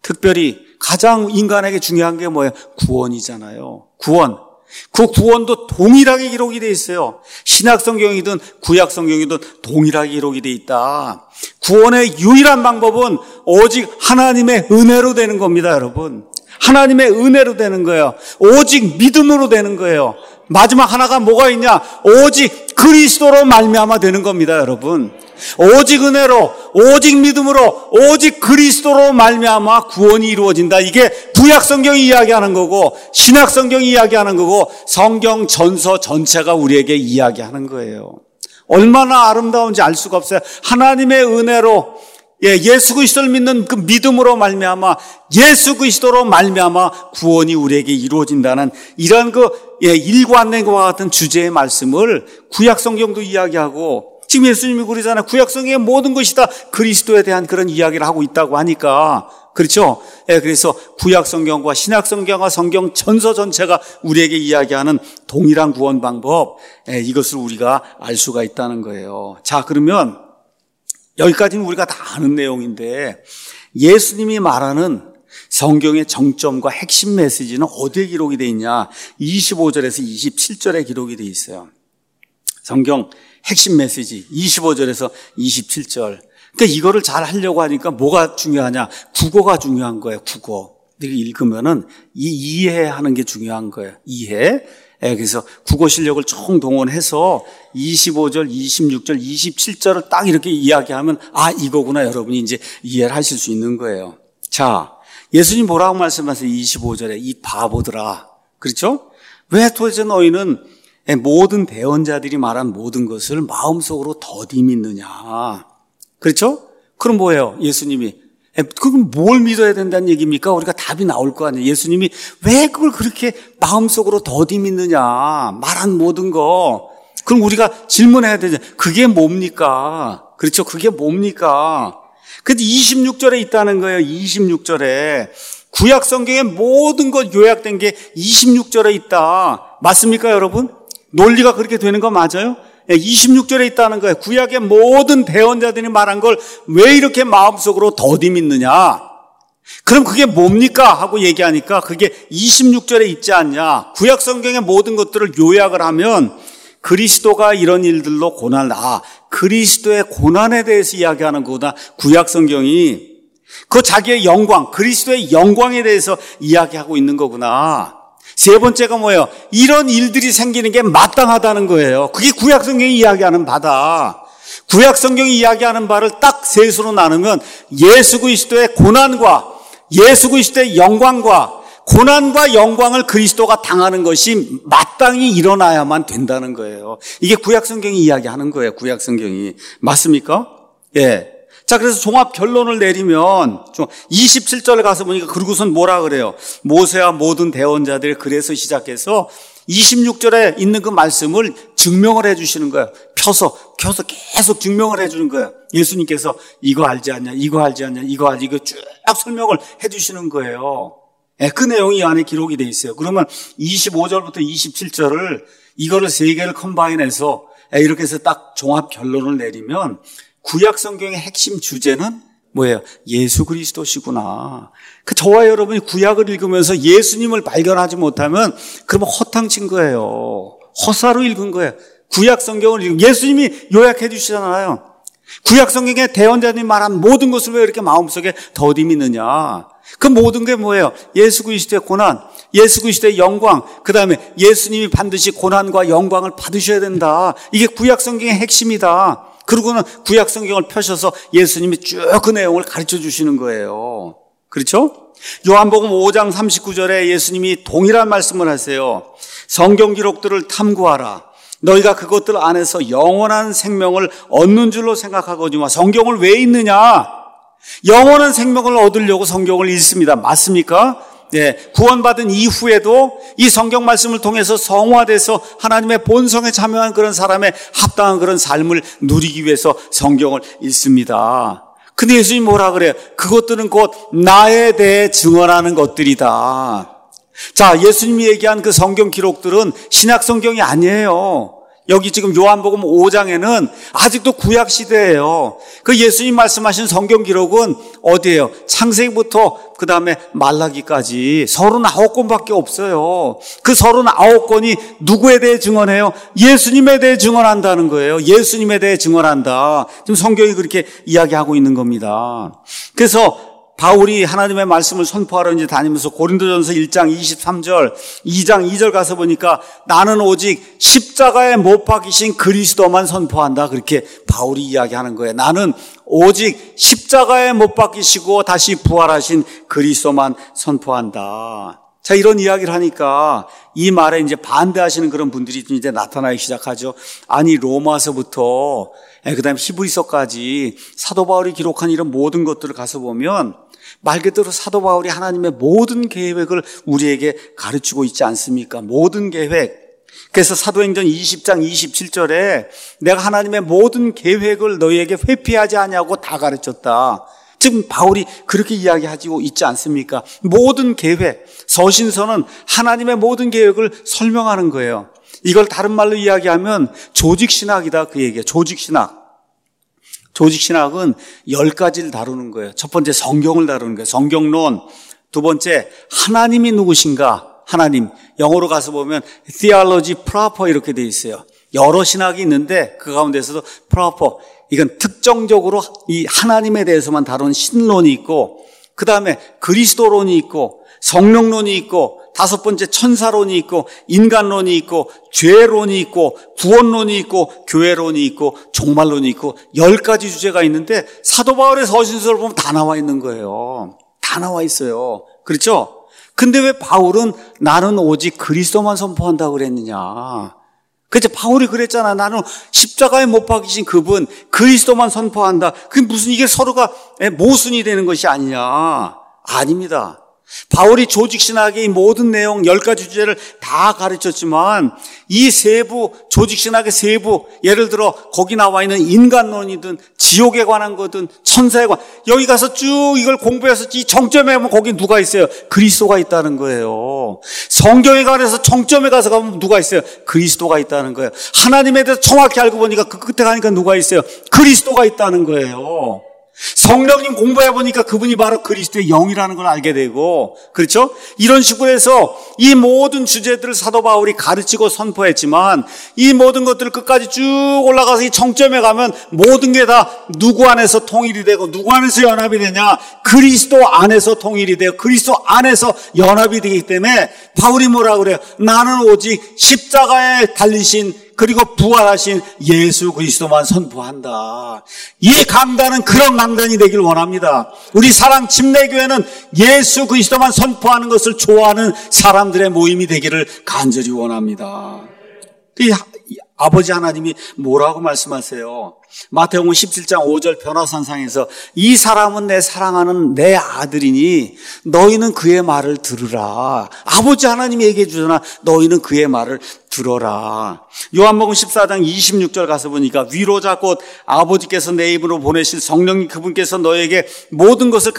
특별히 가장 인간에게 중요한 게 뭐예요? 구원이잖아요. 구원. 그 구원도 동일하게 기록이 돼 있어요. 신약 성경이든 구약 성경이든 동일하게 기록이 돼 있다. 구원의 유일한 방법은 오직 하나님의 은혜로 되는 겁니다, 여러분. 하나님의 은혜로 되는 거예요. 오직 믿음으로 되는 거예요. 마지막 하나가 뭐가 있냐? 오직 그리스도로 말미암아 되는 겁니다, 여러분. 오직 은혜로, 오직 믿음으로, 오직 그리스도로 말미암아 구원이 이루어진다. 이게 구약 성경이 이야기하는 거고 신약 성경이 이야기하는 거고 성경 전서 전체가 우리에게 이야기하는 거예요. 얼마나 아름다운지 알 수가 없어요. 하나님의 은혜로, 예, 예수 그리스도를 믿는 그 믿음으로 말미암아 예수 그리스도로 말미암아 구원이 우리에게 이루어진다는 이런 그 예, 일관된 것과 같은 주제의 말씀을 구약 성경도 이야기하고, 지금 예수님이 그러잖아요. 구약 성경의 모든 것이 다 그리스도에 대한 그런 이야기를 하고 있다고 하니까, 그렇죠? 예, 그래서 구약 성경과 신약 성경과 성경 전서 전체가 우리에게 이야기하는 동일한 구원 방법, 예, 이것을 우리가 알 수가 있다는 거예요. 자, 그러면 여기까지는 우리가 다 아는 내용인데, 예수님이 말하는 성경의 정점과 핵심 메시지는 어디에 기록이 되어 있냐? 이십오 절에서 이십칠 절에 기록이 되어 있어요. 성경 핵심 메시지 이십오 절에서 이십칠 절. 그러니까 이거를 잘 하려고 하니까 뭐가 중요하냐? 국어가 중요한 거예요. 국어. 이렇게 읽으면은 이 이해하는 게 중요한 거예요. 이해. 예, 그래서 국어 실력을 총동원해서 이십오 절, 이십육 절, 이십칠 절을 딱 이렇게 이야기하면 아, 이거구나 여러분이 이제 이해를 하실 수 있는 거예요. 자, 예수님 뭐라고 말씀하세요? 이십오 절에 이 바보들아. 그렇죠? 왜 도대체 너희는 모든 대언자들이 말한 모든 것을 마음속으로 더디 믿느냐. 그렇죠? 그럼 뭐예요? 예수님이 그럼 뭘 믿어야 된다는 얘기입니까? 우리가 답이 나올 거 아니에요. 예수님이 왜 그걸 그렇게 마음속으로 더디 믿느냐. 말한 모든 거. 그럼 우리가 질문해야 되죠. 그게 뭡니까? 그렇죠? 그게 뭡니까? 근데 이십육 절에 있다는 거예요. 이십육 절에. 구약 성경의 모든 것 요약된 게 이십육 절에 있다. 맞습니까, 여러분? 논리가 그렇게 되는 거 맞아요? 이십육 절에 있다는 거예요. 구약의 모든 대언자들이 말한 걸 왜 이렇게 마음속으로 더디 믿느냐? 그럼 그게 뭡니까? 하고 얘기하니까 그게 이십육 절에 있지 않냐? 구약 성경의 모든 것들을 요약을 하면 그리스도가 이런 일들로 고난을, 아, 그리스도의 고난에 대해서 이야기하는 거구나. 구약 성경이. 그 자기의 영광, 그리스도의 영광에 대해서 이야기하고 있는 거구나. 세 번째가 뭐예요? 이런 일들이 생기는 게 마땅하다는 거예요. 그게 구약 성경이 이야기하는 바다. 구약 성경이 이야기하는 바를 딱 셋으로 나누면 예수 그리스도의 고난과 예수 그리스도의 영광과 고난과 영광을 그리스도가 당하는 것이 마땅히 일어나야만 된다는 거예요. 이게 구약 성경이 이야기하는 거예요. 구약 성경이. 맞습니까? 예. 자, 그래서 종합 결론을 내리면 이십칠 절에 가서 보니까 그러고선 뭐라 그래요? 모세와 모든 대언자들이 그래서 시작해서 이십육 절에 있는 그 말씀을 증명을 해 주시는 거예요. 펴서 펴서 계속 증명을 해 주는 거예요. 예수님께서 이거 알지 않냐, 이거 알지 않냐, 이거 알지, 이거 쭉 설명을 해 주시는 거예요. 네, 그 내용이 이 안에 기록이 돼 있어요. 그러면 이십오 절부터 이십칠 절을 이거를 세 개를 컴바인해서 이렇게 해서 딱 종합 결론을 내리면 구약 성경의 핵심 주제는 뭐예요? 예수 그리스도시구나. 그 저와 여러분이 구약을 읽으면서 예수님을 발견하지 못하면 그러면 허탕친 거예요. 허사로 읽은 거예요. 구약 성경을 읽으면 예수님이 요약해 주시잖아요. 구약 성경의 대언자들이 말한 모든 것을 왜 이렇게 마음속에 더디 믿느냐. 그 모든 게 뭐예요? 예수 그리스도의 고난, 예수 그리스도의 영광, 그 다음에 예수님이 반드시 고난과 영광을 받으셔야 된다. 이게 구약 성경의 핵심이다. 그러고는 구약 성경을 펴셔서 예수님이 쭉 그 내용을 가르쳐 주시는 거예요. 그렇죠? 요한복음 오 장 삼십구 절에 예수님이 동일한 말씀을 하세요. 성경 기록들을 탐구하라. 너희가 그것들 안에서 영원한 생명을 얻는 줄로 생각하거니와. 성경을 왜 읽느냐? 영원한 생명을 얻으려고 성경을 읽습니다. 맞습니까? 네, 구원받은 이후에도 이 성경 말씀을 통해서 성화돼서 하나님의 본성에 참여한 그런 사람의 합당한 그런 삶을 누리기 위해서 성경을 읽습니다. 근데 예수님이 뭐라 그래요? 그것들은 곧 나에 대해 증언하는 것들이다. 자, 예수님이 얘기한 그 성경 기록들은 신약 성경이 아니에요. 여기 지금 요한복음 오 장에는 아직도 구약 시대예요. 그 예수님 말씀하신 성경 기록은 어디예요? 창세기부터 그 다음에 말라기까지 서른아홉 권밖에 없어요. 그 서른아홉 권이 누구에 대해 증언해요? 예수님에 대해 증언한다는 거예요. 예수님에 대해 증언한다. 지금 성경이 그렇게 이야기하고 있는 겁니다. 그래서 바울이 하나님의 말씀을 선포하러 이제 다니면서 고린도전서 일 장 이십삼 절, 이 장 이 절 가서 보니까 나는 오직 십자가에 못 박히신 그리스도만 선포한다. 그렇게 바울이 이야기하는 거예요. 나는 오직 십자가에 못 박히시고 다시 부활하신 그리스도만 선포한다. 자, 이런 이야기를 하니까 이 말에 이제 반대하시는 그런 분들이 이제 나타나기 시작하죠. 아니, 로마서부터 그 다음에 히브리서까지 사도 바울이 기록한 이런 모든 것들을 가서 보면 말 그대로 사도 바울이 하나님의 모든 계획을 우리에게 가르치고 있지 않습니까? 모든 계획. 그래서 사도행전 이십 장 이십칠 절에 내가 하나님의 모든 계획을 너희에게 회피하지 아니하고 다 가르쳤다. 지금 바울이 그렇게 이야기하고 있지 않습니까? 모든 계획, 서신서는 하나님의 모든 계획을 설명하는 거예요. 이걸 다른 말로 이야기하면 조직신학이다, 그 얘기예요. 조직신학. 조직신학은 열 가지를 다루는 거예요. 첫 번째 성경을 다루는 거예요. 성경론. 두 번째, 하나님이 누구신가? 하나님. 영어로 가서 보면 theology proper 이렇게 돼 있어요. 여러 신학이 있는데 그 가운데서도 proper. 이건 특정적으로 이 하나님에 대해서만 다룬 신론이 있고, 그 다음에 그리스도론이 있고, 성령론이 있고, 다섯 번째 천사론이 있고, 인간론이 있고, 죄론이 있고, 구원론이 있고, 교회론이 있고, 종말론이 있고, 열 가지 주제가 있는데 사도 바울의 서신서를 보면 다 나와 있는 거예요. 다 나와 있어요. 그렇죠? 근데 왜 바울은 나는 오직 그리스도만 선포한다고 그랬느냐? 그렇죠? 바울이 그랬잖아. 나는 십자가에 못 박히신 그분 그리스도만 선포한다. 그게 무슨 이게 서로가 모순이 되는 것이 아니냐? 아닙니다. 바울이 조직신학의 이 모든 내용 열 가지 주제를 다 가르쳤지만 이 세부, 조직신학의 세부, 예를 들어 거기 나와 있는 인간론이든 지옥에 관한 거든 천사에 관한, 여기 가서 쭉 이걸 공부해서 이 정점에 가면 거기 누가 있어요? 그리스도가 있다는 거예요. 성경에 관해서 정점에 가서 가면 누가 있어요? 그리스도가 있다는 거예요. 하나님에 대해서 정확히 알고 보니까 그 끝에 가니까 누가 있어요? 그리스도가 있다는 거예요. 성령님 공부해보니까 그분이 바로 그리스도의 영이라는 걸 알게 되고, 그렇죠? 이런 식으로 해서 이 모든 주제들을 사도 바울이 가르치고 선포했지만 이 모든 것들을 끝까지 쭉 올라가서 이 정점에 가면 모든 게 다 누구 안에서 통일이 되고 누구 안에서 연합이 되냐? 그리스도 안에서 통일이 되고 그리스도 안에서 연합이 되기 때문에 바울이 뭐라 그래요? 나는 오직 십자가에 달리신 그리고 부활하신 예수 그리스도만 선포한다. 이 강단은 그런 강단이 되길 원합니다. 우리 사랑 침례교회는 예수 그리스도만 선포하는 것을 좋아하는 사람들의 모임이 되기를 간절히 원합니다. 이 아버지 하나님이 뭐라고 말씀하세요? 마태복음 십칠 장 오 절 변화산상에서 이 사람은 내 사랑하는 내 아들이니 너희는 그의 말을 들으라. 아버지 하나님이 얘기해 주잖아. 너희는 그의 말을 들어라. 요한복음 십사 장 이십육 절 가서 보니까 위로자 곧 아버지께서 내 입으로 보내실 성령님 그분께서 너에게 모든 것을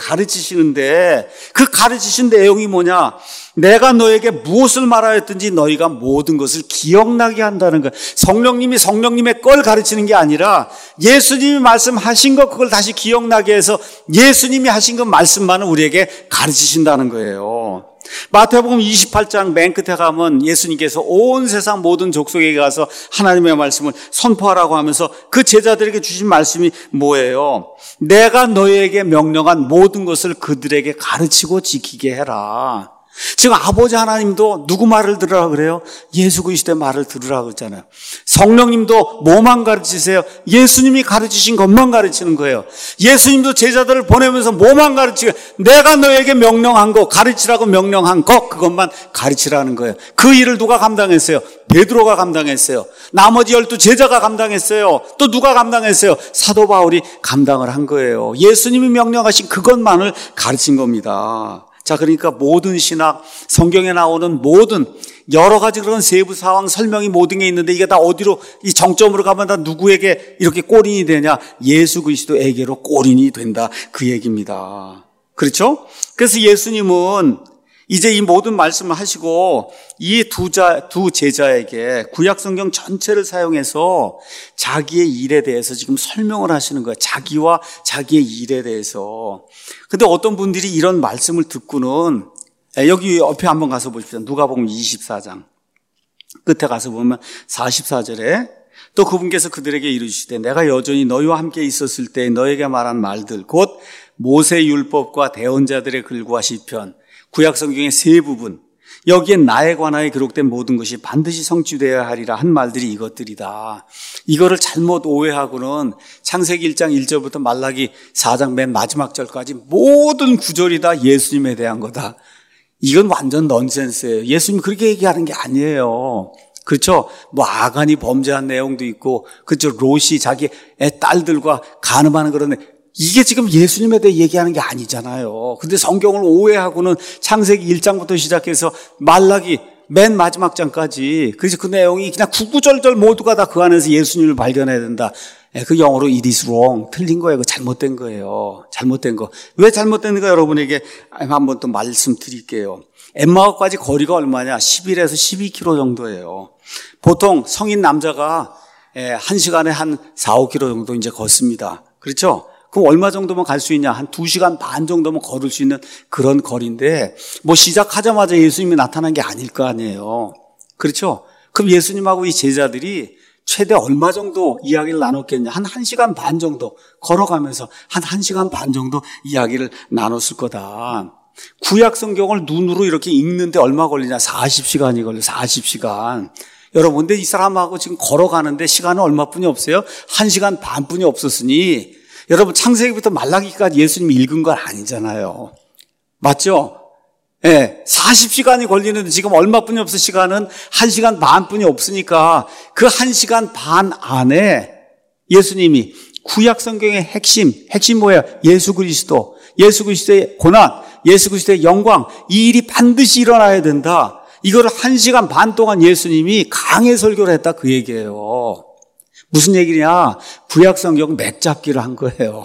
가르치시는데 그 가르치신 내용이 뭐냐? 내가 너에게 무엇을 말하였든지 너희가 모든 것을 기억나게 한다는 거예요. 성령님이 성령님의 걸 가르치는 게 아니라 예수님이 말씀하신 것 그걸 다시 기억나게 해서 예수님이 하신 것 말씀만을 우리에게 가르치신다는 거예요. 마태복음 이십팔 장 맨 끝에 가면 예수님께서 온 세상 모든 족속에게 가서 하나님의 말씀을 선포하라고 하면서 그 제자들에게 주신 말씀이 뭐예요? 내가 너희에게 명령한 모든 것을 그들에게 가르치고 지키게 해라. 지금 아버지 하나님도 누구 말을 들으라 그래요? 예수 그리스도의 말을 들으라 그러잖아요. 성령님도 뭐만 가르치세요? 예수님이 가르치신 것만 가르치는 거예요. 예수님도 제자들을 보내면서 뭐만 가르치고 내가 너에게 명령한 거, 가르치라고 명령한 것 그것만 가르치라는 거예요. 그 일을 누가 감당했어요? 베드로가 감당했어요. 나머지 열두 제자가 감당했어요. 또 누가 감당했어요? 사도 바울이 감당을 한 거예요. 예수님이 명령하신 그것만을 가르친 겁니다. 자, 그러니까 모든 신학, 성경에 나오는 모든 여러 가지 그런 세부 상황 설명이 모든 게 있는데 이게 다 어디로 이 정점으로 가면 다 누구에게 이렇게 꼬린이 되냐? 예수 그리스도에게로 꼬린이 된다. 그 얘기입니다. 그렇죠? 그래서 예수님은 이제 이 모든 말씀을 하시고 이 두 자, 두 제자에게 구약 성경 전체를 사용해서 자기의 일에 대해서 지금 설명을 하시는 거예요. 자기와 자기의 일에 대해서. 근데 어떤 분들이 이런 말씀을 듣고는 여기 옆에 한번 가서 보십시오. 누가복음 이십사 장 끝에 가서 보면 사십사 절에 또 그분께서 그들에게 이르시되 내가 여전히 너희와 함께 있었을 때 너에게 말한 말들 곧 모세 율법과 대언자들의 글과 시편 구약 성경의 세 부분 여기에 나에 관하여 기록된 모든 것이 반드시 성취되어야 하리라 한 말들이 이것들이다. 이거를 잘못 오해하고는 창세기 일 장 일 절부터 말라기 사 장 맨 마지막 절까지 모든 구절이 다 예수님에 대한 거다. 이건 완전 넌센스예요. 예수님 그렇게 얘기하는 게 아니에요. 그렇죠? 뭐 아간이 범죄한 내용도 있고 그렇죠? 롯이 자기 애 딸들과 간음하는 그런 이게 지금 예수님에 대해 얘기하는 게 아니잖아요. 근데 성경을 오해하고는 창세기 일 장부터 시작해서 말라기 맨 마지막 장까지 그래서 그 내용이 그냥 구구절절 모두가 다 그 안에서 예수님을 발견해야 된다. 그 영어로 it is wrong. 틀린 거예요. 잘못된 거예요. 잘못된 거. 왜 잘못된가 여러분에게 한번 또 말씀드릴게요. 엠마오까지 거리가 얼마냐? 십일에서 십이 킬로미터 정도예요. 보통 성인 남자가 한 시간에 한 사, 오 킬로미터 정도 이제 걷습니다. 그렇죠? 그럼 얼마 정도면 갈 수 있냐? 한 두 시간 반 정도면 걸을 수 있는 그런 거리인데 뭐 시작하자마자 예수님이 나타난 게 아닐 거 아니에요. 그렇죠? 그럼 예수님하고 이 제자들이 최대 얼마 정도 이야기를 나눴겠냐? 한 1시간 반 정도 걸어가면서 한 1시간 반 정도 이야기를 나눴을 거다. 구약 성경을 눈으로 이렇게 읽는데 얼마 걸리냐? 사십 시간이 걸려. 사십 시간. 여러분, 근데 이 사람하고 지금 걸어가는데 시간은 얼마뿐이 없어요? 한 시간 반뿐이 없었으니 여러분, 창세기부터 말라기까지 예수님이 읽은 건 아니잖아요. 맞죠? 예, 네, 사십 시간이 걸리는데 지금 얼마뿐이 없어. 시간은 한 시간 반뿐이 없으니까 그 한 시간 반 안에 예수님이 구약 성경의 핵심, 핵심 뭐예요? 예수 그리스도, 예수 그리스도의 고난, 예수 그리스도의 영광, 이 일이 반드시 일어나야 된다. 이거를 한 시간 반 동안 예수님이 강해 설교를 했다, 그 얘기예요. 무슨 얘기냐? 구약 성경 맥잡기를 한 거예요.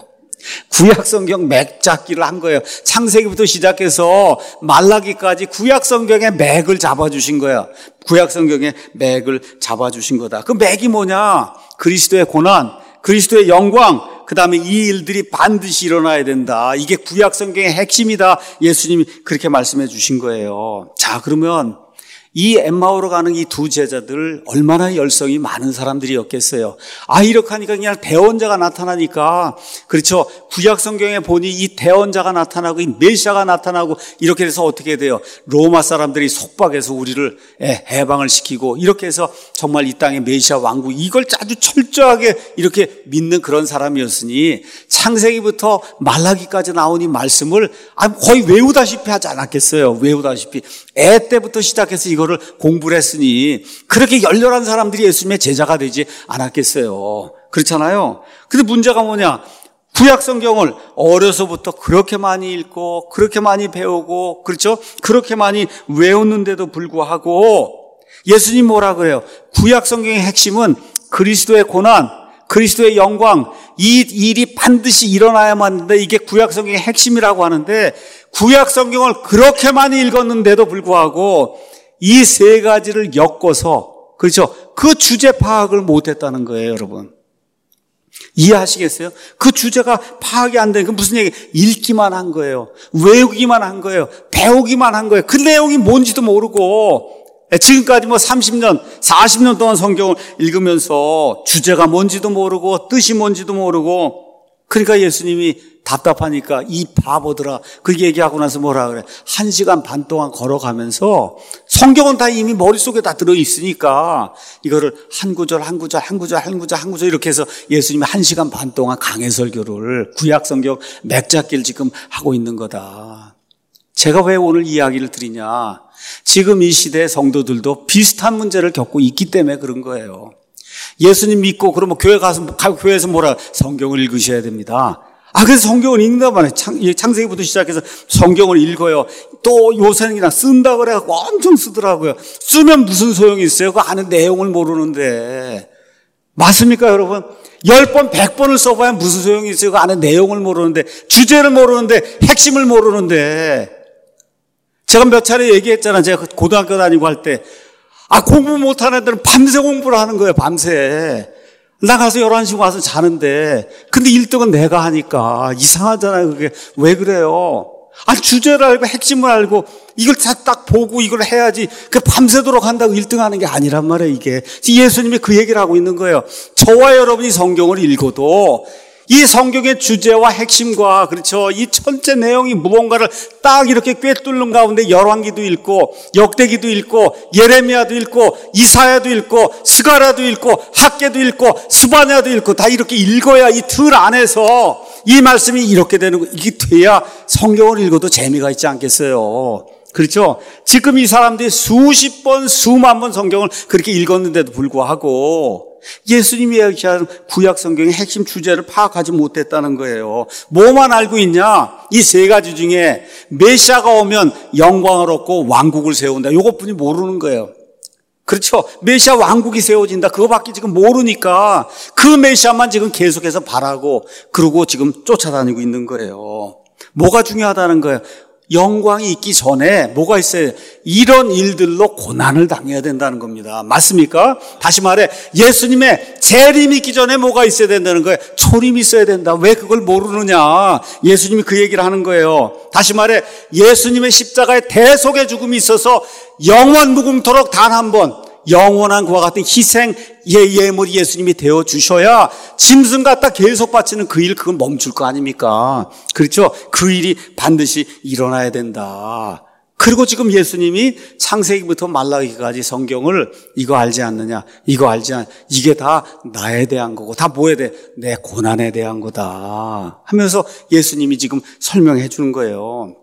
구약 성경 맥잡기를 한 거예요. 창세기부터 시작해서 말라기까지 구약 성경의 맥을 잡아주신 거야. 구약 성경의 맥을 잡아주신 거다. 그 맥이 뭐냐? 그리스도의 고난, 그리스도의 영광, 그 다음에 이 일들이 반드시 일어나야 된다. 이게 구약 성경의 핵심이다. 예수님이 그렇게 말씀해 주신 거예요. 자, 그러면 이 엠마오로 가는 이 두 제자들 얼마나 열성이 많은 사람들이었겠어요. 아, 이렇게 하니까 그냥 대언자가 나타나니까, 그렇죠. 구약 성경에 보니 이 대언자가 나타나고 이 메시아가 나타나고 이렇게 해서 어떻게 돼요? 로마 사람들이 속박해서 우리를 해방을 시키고 이렇게 해서 정말 이 땅의 메시아 왕국, 이걸 아주 철저하게 이렇게 믿는 그런 사람이었으니 창세기부터 말라기까지 나온 이 말씀을 거의 외우다시피 하지 않았겠어요. 외우다시피. 애 때부터 시작해서 이거를 공부를 했으니 그렇게 열렬한 사람들이 예수님의 제자가 되지 않았겠어요. 그렇잖아요. 근데 문제가 뭐냐? 구약 성경을 어려서부터 그렇게 많이 읽고 그렇게 많이 배우고, 그렇죠? 그렇게 많이 외웠는데도 불구하고 예수님 뭐라 그래요? 구약 성경의 핵심은 그리스도의 고난, 그리스도의 영광, 이 일이 반드시 일어나야만 하는데 이게 구약 성경의 핵심이라고 하는데, 구약 성경을 그렇게 많이 읽었는데도 불구하고 이 세 가지를 엮어서, 그렇죠? 그 주제 파악을 못했다는 거예요, 여러분. 이해하시겠어요? 그 주제가 파악이 안 되는, 그 무슨 얘기? 읽기만 한 거예요. 외우기만 한 거예요. 배우기만 한 거예요. 그 내용이 뭔지도 모르고 지금까지 뭐 삼십 년, 사십 년 동안 성경을 읽으면서 주제가 뭔지도 모르고 뜻이 뭔지도 모르고, 그러니까 예수님이 답답하니까 이 바보들아, 그 얘기하고 나서 뭐라 그래? 한 시간 반 동안 걸어가면서 성경은 다 이미 머릿속에 다 들어있으니까 이거를 한 구절 한 구절 한 구절 한 구절 한 구절 이렇게 해서 예수님이 한 시간 반 동안 강해 설교를 구약 성경 맥잡기를 지금 하고 있는 거다. 제가 왜 오늘 이야기를 드리냐? 지금 이 시대의 성도들도 비슷한 문제를 겪고 있기 때문에 그런 거예요. 예수님 믿고 그러면 교회 가서, 교회에서 뭐라? 성경을 읽으셔야 됩니다. 아, 그래서 성경을 읽는단 말이에요. 창, 창세기부터 시작해서 성경을 읽어요. 또 요새는 그냥 쓴다 그래갖고 엄청 쓰더라고요. 쓰면 무슨 소용이 있어요? 그 안에 내용을 모르는데. 맞습니까, 여러분? 열 번, 백 번을 써봐야 무슨 소용이 있어요? 그 안에 내용을 모르는데, 주제를 모르는데, 핵심을 모르는데. 제가 몇 차례 얘기했잖아요. 제가 고등학교 다니고 할 때. 아, 공부 못하는 애들은 밤새 공부를 하는 거예요, 밤새. 나가서 열한 시 와서 자는데, 근데 일 등은 내가 하니까 이상하잖아요. 그게 왜 그래요? 아, 주제를 알고 핵심을 알고 이걸 다 딱 보고 이걸 해야지. 그 밤새도록 한다고 일 등 하는 게 아니란 말이에요, 이게. 예수님이 그 얘기를 하고 있는 거예요. 저와 여러분이 성경을 읽어도 이 성경의 주제와 핵심과, 그렇죠, 이 전체 내용이 무언가를 딱 이렇게 꿰뚫는 가운데 열왕기도 읽고 역대기도 읽고 예레미야도 읽고 이사야도 읽고 스가랴도 읽고 학개도 읽고 스바냐도 읽고 다 이렇게 읽어야 이 틀 안에서 이 말씀이 이렇게 되는 거, 이게 돼야 성경을 읽어도 재미가 있지 않겠어요? 그렇죠? 지금 이 사람들이 수십 번, 수만 번 성경을 그렇게 읽었는데도 불구하고 예수님이 이야기하는 구약 성경의 핵심 주제를 파악하지 못했다는 거예요. 뭐만 알고 있냐? 이 세 가지 중에 메시아가 오면 영광을 얻고 왕국을 세운다. 이것뿐이 모르는 거예요. 그렇죠? 메시아 왕국이 세워진다. 그거밖에 지금 모르니까 그 메시아만 지금 계속해서 바라고 그러고 지금 쫓아다니고 있는 거예요. 뭐가 중요하다는 거예요? 영광이 있기 전에 뭐가 있어요? 이런 일들로 고난을 당해야 된다는 겁니다. 맞습니까? 다시 말해 예수님의 재림이 있기 전에 뭐가 있어야 된다는 거예요? 초림이 있어야 된다. 왜 그걸 모르느냐? 예수님이 그 얘기를 하는 거예요. 다시 말해 예수님의 십자가의 대속의 죽음이 있어서 영원 무궁토록 단 한 번 영원한 그와 같은 희생 예물이 예수님이 되어 주셔야 짐승 갖다 계속 바치는 그 일, 그건 멈출 거 아닙니까? 그렇죠? 그 일이 반드시 일어나야 된다. 그리고 지금 예수님이 창세기부터 말라기까지 성경을 이거 알지 않느냐, 이거 알지 않, 이게 다 나에 대한 거고, 다 뭐에 대해? 내 고난에 대한 거다 하면서 예수님이 지금 설명해 주는 거예요.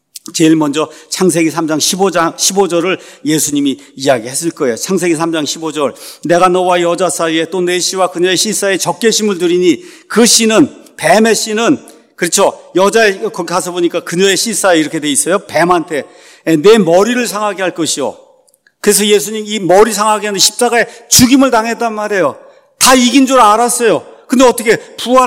제일 먼저 창세기 삼 장 십오 장 십오 절을 예수님이 이야기했을 거예요. 창세기 삼 장 십오 절. 내가 너와 여자 사이에 또 내 씨와 그녀의 씨 사이에 적개심을 두리니 그 씨는, 뱀의 씨는, 그렇죠, 여자의, 거기 가서 보니까 그녀의 씨 사이에 이렇게 돼 있어요. 뱀한테 내 머리를 상하게 할 것이요. 그래서 예수님 이 머리 상하게 하는 십자가에 죽임을 당했단 말이에요. 다 이긴 줄 알았어요. 근데 어떻게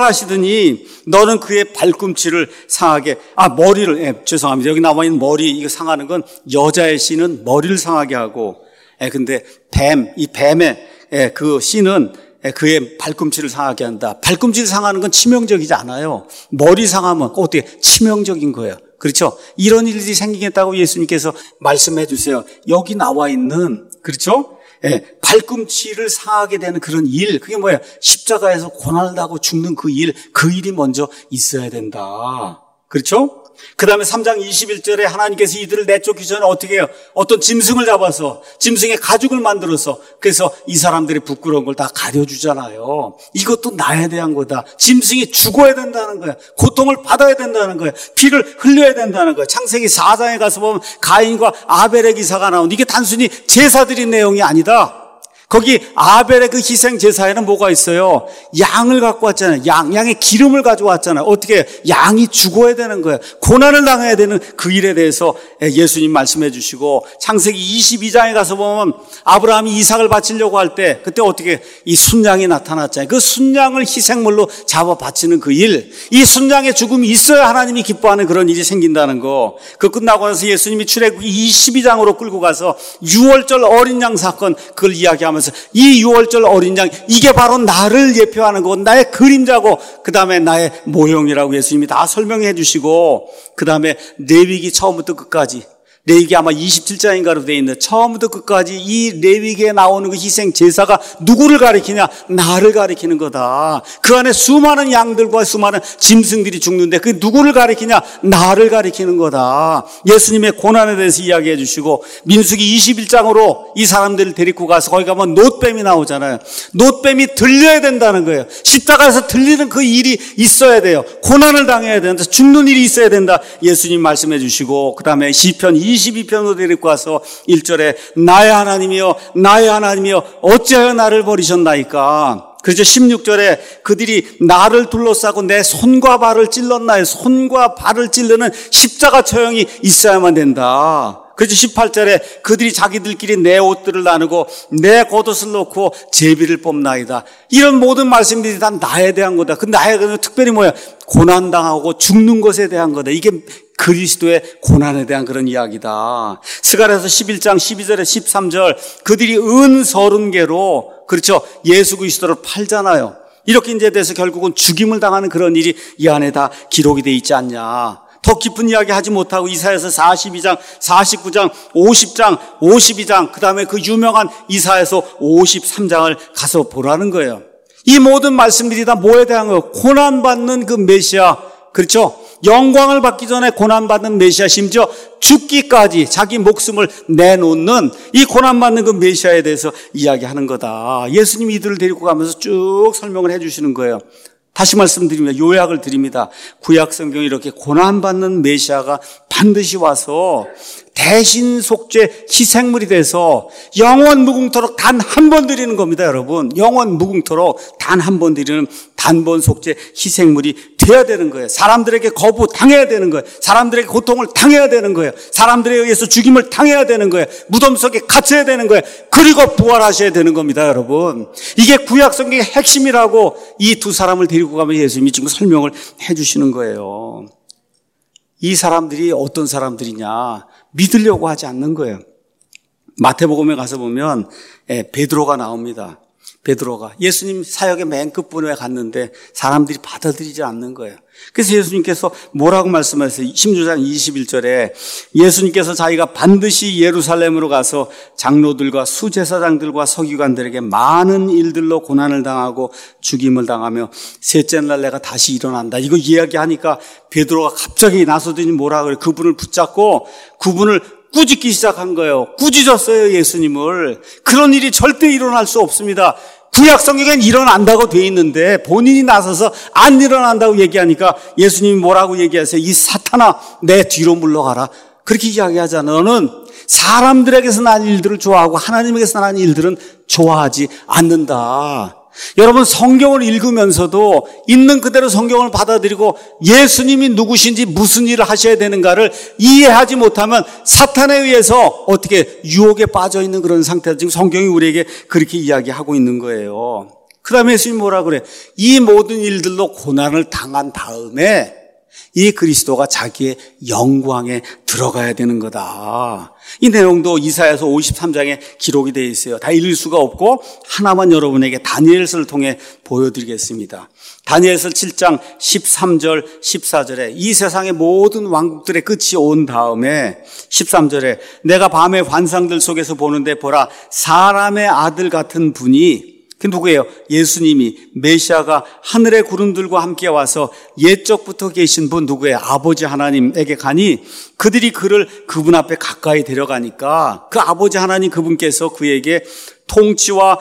부활하시더니 너는 그의 발꿈치를 상하게, 아 머리를, 예, 죄송합니다. 여기 나와 있는 머리, 이거 상하는 건 여자의 씨는 머리를 상하게 하고, 예, 근데 뱀, 이 뱀의, 예, 그 씨는 예, 그의 발꿈치를 상하게 한다. 발꿈치를 상하는 건 치명적이지 않아요. 머리 상하면 어떻게 치명적인 거예요. 그렇죠? 이런 일들이 생기겠다고 예수님께서 말씀해 주세요. 여기 나와 있는, 그렇죠? 예, 발꿈치를 상하게 되는 그런 일, 그게 뭐예요? 십자가에서 고난을 당하고 죽는 그 일, 그 일이 먼저 있어야 된다. 그렇죠? 그 다음에 삼 장 이십일 절에 하나님께서 이들을 내쫓기 전에 어떻게 해요? 어떤 짐승을 잡아서 짐승의 가죽을 만들어서, 그래서 이 사람들이 부끄러운 걸 다 가려주잖아요. 이것도 나에 대한 거다. 짐승이 죽어야 된다는 거야. 고통을 받아야 된다는 거야. 피를 흘려야 된다는 거야. 창세기 사 장에 가서 보면 가인과 아벨의 기사가 나오는데 이게 단순히 제사 드린 내용이 아니다. 거기 아벨의 그 희생 제사에는 뭐가 있어요? 양을 갖고 왔잖아요. 양, 양의 기름을 가져왔잖아요. 어떻게? 양이 죽어야 되는 거예요. 고난을 당해야 되는 그 일에 대해서 예수님 말씀해 주시고, 창세기 이십이 장에 가서 보면 아브라함이 이삭을 바치려고 할 때 그때 어떻게 이 순양이 나타났잖아요. 그 순양을 희생물로 잡아 바치는 그 일, 이 순양의 죽음이 있어야 하나님이 기뻐하는 그런 일이 생긴다는 거. 그 끝나고 나서 예수님이 출애굽기 이십이 장으로 끌고 가서 유월절 어린 양 사건, 그걸 이야기하면서 이 유월절 어린 양, 이게 바로 나를 예표하는 거고 나의 그림자고 그 다음에 나의 모형이라고 예수님이 다 설명해 주시고, 그 다음에 레위기 처음부터 끝까지, 레위기 아마 이십칠 장인가로 되어 있는 처음부터 끝까지 이 레위기에 나오는 그 희생 제사가 누구를 가리키냐? 나를 가리키는 거다. 그 안에 수많은 양들과 수많은 짐승들이 죽는데 그 누구를 가리키냐? 나를 가리키는 거다. 예수님의 고난에 대해서 이야기해 주시고, 민수기 이십일 장으로 이 사람들을 데리고 가서 거기 가면 놋뱀이 나오잖아요. 놋뱀이 들려야 된다는 거예요. 십자가에서 들리는 그 일이 있어야 돼요. 고난을 당해야 된다. 죽는 일이 있어야 된다. 예수님 말씀해 주시고, 그 다음에 시편 이십이 편으로 데리고 와서 일 절에 나의 하나님이여 나의 하나님이여 어찌하여 나를 버리셨나이까. 그렇죠. 십육 절에 그들이 나를 둘러싸고 내 손과 발을 찔렀나요. 손과 발을 찌르는 십자가 처형이 있어야만 된다. 그렇죠. 십팔 절에 그들이 자기들끼리 내 옷들을 나누고 내 겉옷을 놓고 제비를 뽑나이다. 이런 모든 말씀들이 다 나에 대한 거다. 그 나에 대한 특별히 뭐야? 고난당하고 죽는 것에 대한 거다. 이게 그리스도의 고난에 대한 그런 이야기다. 스가랴서 십일 장 십이 절에 십삼 절, 그들이 은 서른 개로, 그렇죠, 예수 그리스도를 팔잖아요. 이렇게 이제 돼서 결국은 죽임을 당하는 그런 일이 이 안에 다 기록이 돼 있지 않냐. 더 깊은 이야기 하지 못하고 이사야서 사십이 장, 사십구 장, 오십 장, 오십이 장, 그 다음에 그 유명한 이사야서 오십삼 장을 가서 보라는 거예요. 이 모든 말씀들이 다 뭐에 대한 거예요? 고난받는 그 메시아, 그렇죠? 영광을 받기 전에 고난받는 메시아, 심지어 죽기까지 자기 목숨을 내놓는 이 고난받는 그 메시아에 대해서 이야기하는 거다. 예수님이 이들을 데리고 가면서 쭉 설명을 해 주시는 거예요. 다시 말씀드립니다. 요약을 드립니다. 구약 성경에 이렇게 고난받는 메시아가 반드시 와서 대신 속죄 희생물이 돼서 영원 무궁토록 단 한 번 드리는 겁니다, 여러분. 영원 무궁토록 단 한 번 드리는 단번 속죄 희생물이 돼야 되는 거예요. 사람들에게 거부 당해야 되는 거예요. 사람들에게 고통을 당해야 되는 거예요. 사람들에 의해서 죽임을 당해야 되는 거예요. 무덤 속에 갇혀야 되는 거예요. 그리고 부활하셔야 되는 겁니다, 여러분. 이게 구약 성경의 핵심이라고 이 두 사람을 데리고 가면 예수님이 지금 설명을 해 주시는 거예요. 이 사람들이 어떤 사람들이냐, 믿으려고 하지 않는 거예요. 마태복음에 가서 보면 베드로가 나옵니다. 베드로가 예수님 사역의 맨 끝부분에 갔는데 사람들이 받아들이지 않는 거예요. 그래서 예수님께서 뭐라고 말씀하세요? 십육 장 이십일 절에 예수님께서 자기가 반드시 예루살렘으로 가서 장로들과 수제사장들과 서기관들에게 많은 일들로 고난을 당하고 죽임을 당하며 셋째 날 내가 다시 일어난다. 이거 이야기하니까 베드로가 갑자기 나서더니 뭐라 그래요? 그분을 붙잡고 그분을 꾸짖기 시작한 거예요. 꾸짖었어요, 예수님을. 그런 일이 절대 일어날 수 없습니다. 구약 성경엔 일어난다고 돼 있는데 본인이 나서서 안 일어난다고 얘기하니까 예수님이 뭐라고 얘기하세요? 이 사탄아, 내 뒤로 물러가라. 그렇게 이야기하잖아. 너는 사람들에게서 난 일들을 좋아하고 하나님에게서 난 일들은 좋아하지 않는다. 여러분, 성경을 읽으면서도 있는 그대로 성경을 받아들이고 예수님이 누구신지 무슨 일을 하셔야 되는가를 이해하지 못하면 사탄에 의해서 어떻게 유혹에 빠져 있는 그런 상태다. 지금 성경이 우리에게 그렇게 이야기하고 있는 거예요. 그 다음에 예수님이 뭐라 그래? 이 모든 일들로 고난을 당한 다음에 이 그리스도가 자기의 영광에 들어가야 되는 거다. 이 내용도 이사야서 오십삼 장에 기록이 되어 있어요. 다 읽을 수가 없고 하나만 여러분에게 다니엘서를 통해 보여드리겠습니다. 다니엘서 칠 장 십삼 절 십사 절에 이 세상의 모든 왕국들의 끝이 온 다음에 십삼 절에 내가 밤의 환상들 속에서 보는데 보라, 사람의 아들 같은 분이, 그 누구예요? 예수님이, 메시아가 하늘의 구름들과 함께 와서 옛적부터 계신 분 누구예요? 아버지 하나님에게 가니 그들이 그를 그분 앞에 가까이 데려가니까 그 아버지 하나님 그분께서 그에게 통치와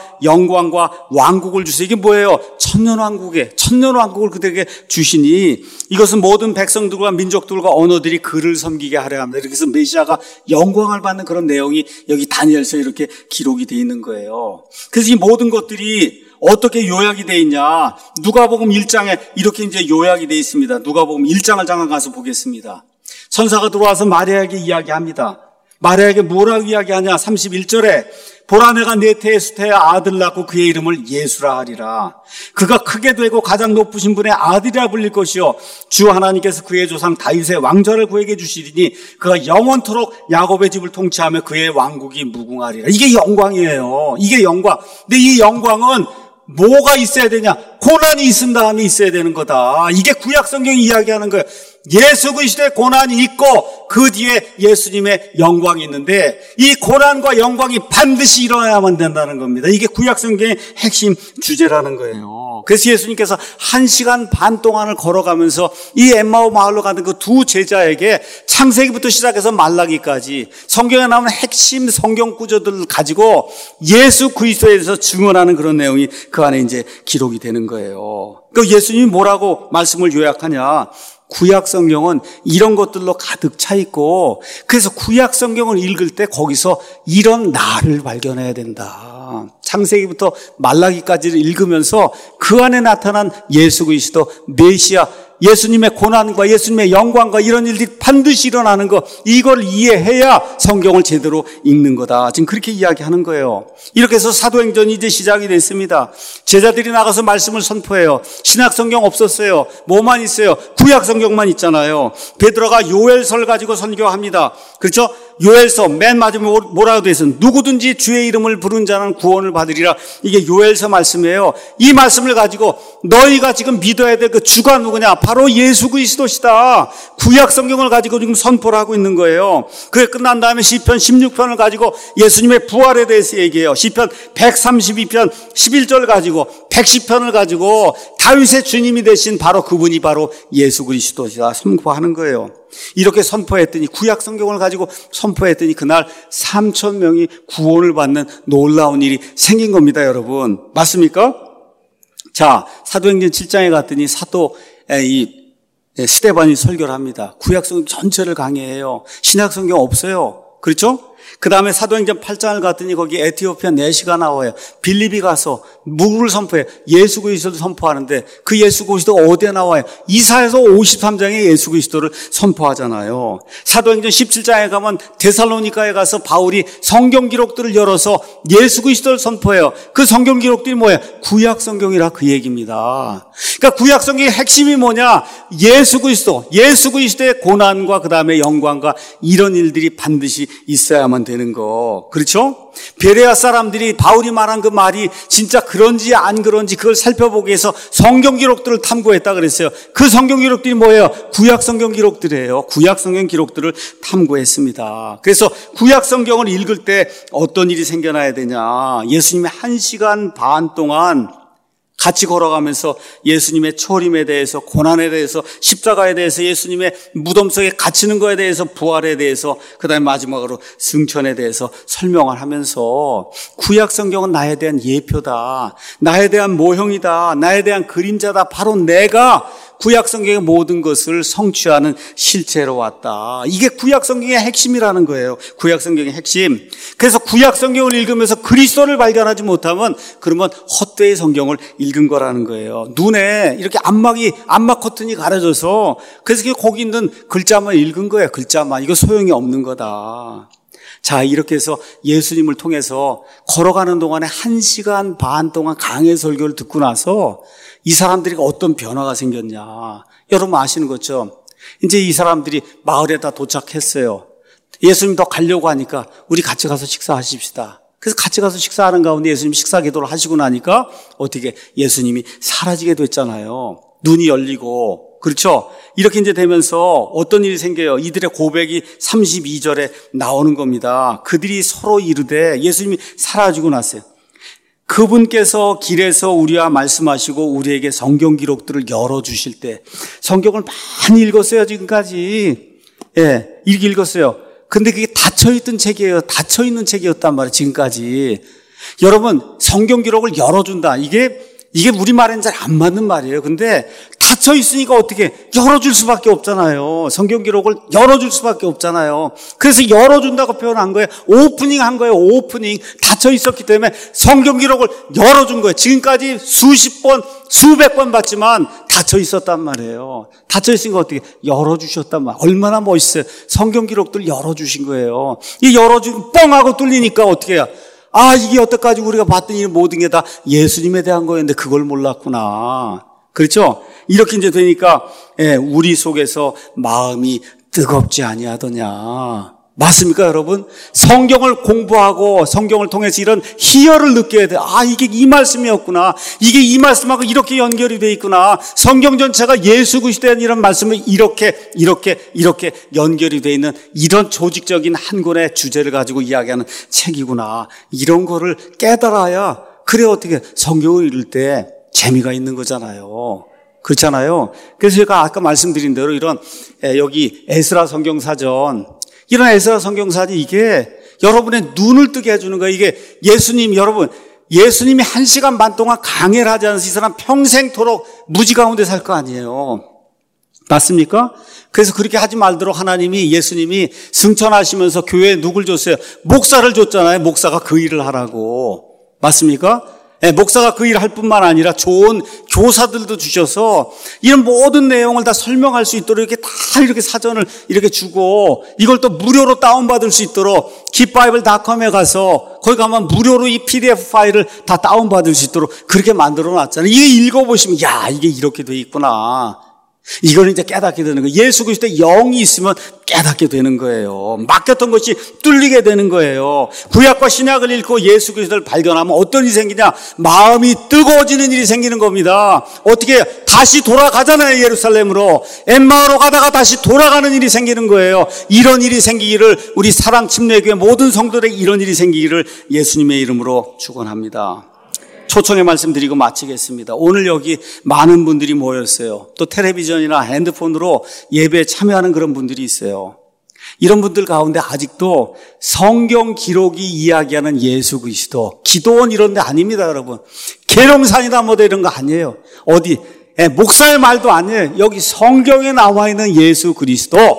영광과 왕국을 주세요. 이게 뭐예요? 천년왕국에 천년왕국을 그들에게 주시니 이것은 모든 백성들과 민족들과 언어들이 그를 섬기게 하려 합니다. 그래서 메시아가 영광을 받는 그런 내용이 여기 다니엘서에 이렇게 기록이 되어 있는 거예요. 그래서 이 모든 것들이 어떻게 요약이 되어 있냐? 누가복음 일 장에 이렇게 이제 요약이 되어 있습니다. 누가복음 일 장을 잠깐 가서 보겠습니다. 천사가 들어와서 마리아에게 이야기합니다. 마리아에게 뭐라고 이야기하냐? 삼십일 절에 보라, 내가 네 태의 수태의 아들 낳고 그의 이름을 예수라 하리라. 그가 크게 되고 가장 높으신 분의 아들이라 불릴 것이요 주 하나님께서 그의 조상 다윗의 왕좌를 그에게 주시리니 그가 영원토록 야곱의 집을 통치하며 그의 왕국이 무궁하리라. 이게 영광이에요. 이게 영광. 근데 이 영광은 뭐가 있어야 되냐? 고난이 있은 다음에 있어야 되는 거다. 이게 구약 성경이 이야기하는 거예요. 예수 그리스도의 고난이 있고 그 뒤에 예수님의 영광이 있는데 이 고난과 영광이 반드시 일어나야만 된다는 겁니다. 이게 구약 성경의 핵심 주제라는 거예요. 그래서 예수님께서 한 시간 반 동안을 걸어가면서 이 엠마오 마을로 가는 그 두 제자에게 창세기부터 시작해서 말라기까지 성경에 나오는 핵심 성경 구조들을 가지고 예수 그리스도에 대해서 증언하는 그런 내용이 그 안에 이제 기록이 되는 거예요. 그 예수님이 뭐라고 말씀을 요약하냐? 구약 성경은 이런 것들로 가득 차 있고, 그래서 구약 성경을 읽을 때 거기서 이런 나를 발견해야 된다. 창세기부터 말라기까지를 읽으면서 그 안에 나타난 예수 그리스도 메시아, 예수님의 고난과 예수님의 영광과 이런 일들이 반드시 일어나는 것, 이걸 이해해야 성경을 제대로 읽는 거다. 지금 그렇게 이야기하는 거예요. 이렇게 해서 사도행전이 이제 시작이 됐습니다. 제자들이 나가서 말씀을 선포해요. 신약 성경 없었어요. 뭐만 있어요? 구약 성경만 있잖아요. 베드로가 요엘서를 가지고 선교합니다. 그렇죠? 요엘서 맨 마지막에 뭐라고 되어 있어요? 누구든지 주의 이름을 부른 자는 구원을 받으리라. 이게 요엘서 말씀이에요. 이 말씀을 가지고 너희가 지금 믿어야 될 그 주가 누구냐? 바로 예수 그리스도시다. 구약 성경을 가지고 지금 선포를 하고 있는 거예요. 그게 끝난 다음에 시편 십육 편을 가지고 예수님의 부활에 대해서 얘기해요. 시편 백삼십이 편 십일 절 가지고 백십 편을 가지고 다윗의 주님이 되신 바로 그분이 바로 예수 그리스도시다 선포하는 거예요. 이렇게 선포했더니, 구약 성경을 가지고 선포했더니 그날 삼천 명이 구원을 받는 놀라운 일이 생긴 겁니다, 여러분. 맞습니까? 자, 사도행전 칠 장에 갔더니 사도 이 스데반이 설교를 합니다. 구약 성경 전체를 강의해요. 신약 성경 없어요. 그렇죠? 그 다음에 사도행전 팔 장을 갔더니 거기 에티오피아 내시가 나와요. 빌립이 가서 누구를 선포해? 예수 그리스도를 선포하는데 그 예수 그리스도가 어디에 나와요? 이사야서 오십삼 장에 예수 그리스도를 선포하잖아요. 사도행전 십칠 장에 가면 데살로니가에 가서 바울이 성경 기록들을 열어서 예수 그리스도를 선포해요. 그 성경 기록들이 뭐예요? 구약 성경이라 그 얘기입니다. 그러니까 구약 성경의 핵심이 뭐냐? 예수 그리스도, 예수 그리스도의 고난과 그 다음에 영광과 이런 일들이 반드시 있어야만 되는 거. 그렇죠? 베레아 사람들이 바울이 말한 그 말이 진짜 그런지 안 그런지 그걸 살펴보기 위해서 성경 기록들을 탐구했다 그랬어요. 그 성경 기록들이 뭐예요? 구약 성경 기록들이에요. 구약 성경 기록들을 탐구했습니다. 그래서 구약 성경을 읽을 때 어떤 일이 생겨나야 되냐? 예수님이 한 시간 반 동안 같이 걸어가면서 예수님의 초림에 대해서, 고난에 대해서, 십자가에 대해서, 예수님의 무덤 속에 갇히는 것에 대해서, 부활에 대해서, 그 다음에 마지막으로 승천에 대해서 설명을 하면서 구약 성경은 나에 대한 예표다, 나에 대한 모형이다, 나에 대한 그림자다, 바로 내가 구약 성경의 모든 것을 성취하는 실체로 왔다. 이게 구약 성경의 핵심이라는 거예요. 구약 성경의 핵심. 그래서 구약 성경을 읽으면서 그리스도를 발견하지 못하면 그러면 헛되이 성경을 읽은 거라는 거예요. 눈에 이렇게 안막이 안막 커튼이 가려져서 그래서 거기 있는 글자만 읽은 거예요. 글자만. 이거 소용이 없는 거다. 자, 이렇게 해서 예수님을 통해서 걸어가는 동안에 한 시간 반 동안 강해 설교를 듣고 나서 이 사람들이 어떤 변화가 생겼냐. 여러분 아시는 것처럼 이제 이 사람들이 마을에 다 도착했어요. 예수님 더 가려고 하니까 우리 같이 가서 식사하십시다. 그래서 같이 가서 식사하는 가운데 예수님 식사 기도를 하시고 나니까 어떻게 예수님이 사라지게 됐잖아요. 눈이 열리고. 그렇죠? 이렇게 이제 되면서 어떤 일이 생겨요? 이들의 고백이 삼십이 절에 나오는 겁니다. 그들이 서로 이르되 예수님이 사라지고 났어요. 그분께서 길에서 우리와 말씀하시고 우리에게 성경 기록들을 열어주실 때 성경을 많이 읽었어요. 지금까지. 예, 이렇게 읽었어요. 근데 그게 닫혀있던 책이에요. 닫혀있는 책이었단 말이에요. 지금까지. 여러분 성경 기록을 열어준다. 이게 이게 우리말에는 잘 안 맞는 말이에요. 근데 닫혀 있으니까 어떻게 열어줄 수밖에 없잖아요. 성경 기록을 열어줄 수밖에 없잖아요. 그래서 열어준다고 표현한 거예요. 오프닝 한 거예요. 오프닝. 닫혀 있었기 때문에 성경 기록을 열어준 거예요. 지금까지 수십 번, 수백 번 봤지만 닫혀 있었단 말이에요. 닫혀 있으니까 어떻게 열어주셨단 말이에요. 얼마나 멋있어요. 성경 기록들 열어주신 거예요. 이 열어주고 뻥 하고 뚫리니까 어떻게 해요? 아, 이게 여태까지 우리가 봤던 이 모든 게 다 예수님에 대한 거였는데 그걸 몰랐구나. 그렇죠? 이렇게 이제 되니까 예, 우리 속에서 마음이 뜨겁지 아니하더냐. 맞습니까, 여러분? 성경을 공부하고 성경을 통해서 이런 희열을 느껴야 돼. 아, 이게 이 말씀이었구나. 이게 이 말씀하고 이렇게 연결이 돼 있구나. 성경 전체가 예수 그리스도에 대한 이런 말씀을 이렇게 이렇게 이렇게 연결이 돼 있는 이런 조직적인 한 권의 주제를 가지고 이야기하는 책이구나. 이런 거를 깨달아야 그래 어떻게 성경을 읽을 때 재미가 있는 거잖아요. 그렇잖아요. 그래서 제가 아까 말씀드린 대로 이런 여기 에스라 성경사전, 이런 에스라 성경사전이 이게 여러분의 눈을 뜨게 해주는 거예요. 이게 예수님, 여러분, 예수님이 한 시간 반 동안 강해를 하지 않아서 이 사람 평생토록 무지 가운데 살 거 아니에요. 맞습니까? 그래서 그렇게 하지 말도록 하나님이, 예수님이 승천하시면서 교회에 누굴 줬어요? 목사를 줬잖아요. 목사가 그 일을 하라고. 맞습니까? 네, 목사가 그 일을 할 뿐만 아니라 좋은 교사들도 주셔서 이런 모든 내용을 다 설명할 수 있도록 이렇게 다 이렇게 사전을 이렇게 주고 이걸 또 무료로 다운받을 수 있도록 깃바이블 닷컴에 가서 거기 가면 무료로 이 피디에프 파일을 다 다운받을 수 있도록 그렇게 만들어 놨잖아요. 이게 읽어보시면 야, 이게 이렇게 돼 있구나. 이걸 이제 깨닫게 되는 거예요. 예수 그리스도의 영이 있으면 깨닫게 되는 거예요. 막혔던 것이 뚫리게 되는 거예요. 구약과 신약을 읽고 예수 그리스도를 발견하면 어떤 일이 생기냐? 마음이 뜨거워지는 일이 생기는 겁니다. 어떻게 다시 돌아가잖아요. 예루살렘으로. 엠마오로 가다가 다시 돌아가는 일이 생기는 거예요. 이런 일이 생기기를, 우리 사랑 침례교회 모든 성도들에게 이런 일이 생기기를 예수님의 이름으로 축원합니다. 초청의 말씀 드리고 마치겠습니다. 오늘 여기 많은 분들이 모였어요. 또 텔레비전이나 핸드폰으로 예배에 참여하는 그런 분들이 있어요. 이런 분들 가운데 아직도 성경 기록이 이야기하는 예수 그리스도, 기도원 이런 데 아닙니다, 여러분. 계룡산이다 뭐다 이런 거 아니에요. 어디 예, 목사의 말도 아니에요. 여기 성경에 나와 있는 예수 그리스도,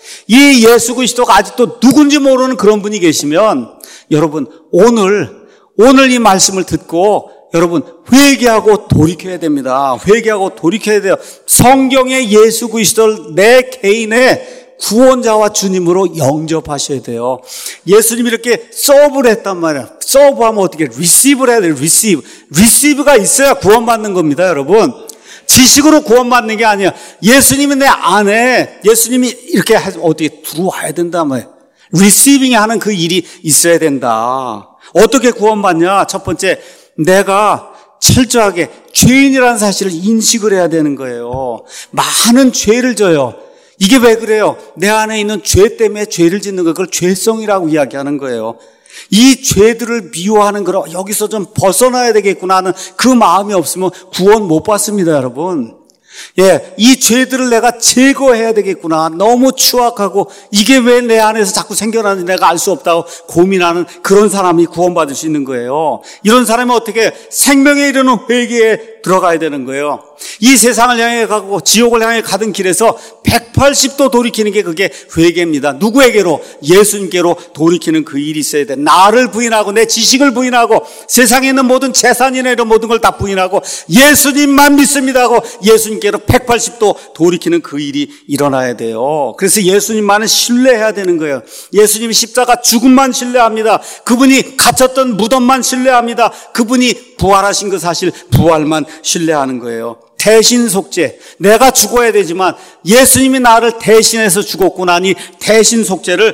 이 예수 그리스도가 아직도 누군지 모르는 그런 분이 계시면 여러분 오늘 오늘 이 말씀을 듣고 여러분 회개하고 돌이켜야 됩니다. 회개하고 돌이켜야 돼요. 성경의 예수 그리스도를 내 개인의 구원자와 주님으로 영접하셔야 돼요. 예수님이 이렇게 서브를 했단 말이에요. 서브하면 어떻게 receive를 해야 돼요. receive. receive가 있어야 구원받는 겁니다, 여러분. 지식으로 구원받는 게 아니야. 예수님이 내 안에 예수님이 이렇게 어떻게 들어와야 된다 말이에요. receiving 하는 그 일이 있어야 된다. 어떻게 구원받냐? 첫 번째, 내가 철저하게 죄인이라는 사실을 인식을 해야 되는 거예요. 많은 죄를 져요. 이게 왜 그래요? 내 안에 있는 죄 때문에 죄를 짓는 거, 그걸 죄성이라고 이야기하는 거예요. 이 죄들을 미워하는 거라 여기서 좀 벗어나야 되겠구나 하는 그 마음이 없으면 구원 못 받습니다, 여러분. 예, 이 죄들을 내가 제거해야 되겠구나. 너무 추악하고 이게 왜 내 안에서 자꾸 생겨나는지 내가 알 수 없다고 고민하는 그런 사람이 구원받을 수 있는 거예요. 이런 사람이 어떻게 생명에 이르는 회개에 들어가야 되는 거예요. 이 세상을 향해 가고 지옥을 향해 가던 길에서 백팔십 도 돌이키는 게 그게 회개입니다. 누구에게로? 예수님께로 돌이키는 그 일이 있어야 돼. 나를 부인하고 내 지식을 부인하고 세상에 있는 모든 재산이나 이런 모든 걸 다 부인하고 예수님만 믿습니다 하고 예수님께로 백팔십 도 돌이키는 그 일이 일어나야 돼요. 그래서 예수님만은 신뢰해야 되는 거예요. 예수님이 십자가 죽음만 신뢰합니다. 그분이 갇혔던 무덤만 신뢰합니다. 그분이 부활하신 그 사실 부활만 신뢰하는 거예요. 대신 속죄. 내가 죽어야 되지만 예수님이 나를 대신해서 죽었구나 하니 대신 속죄를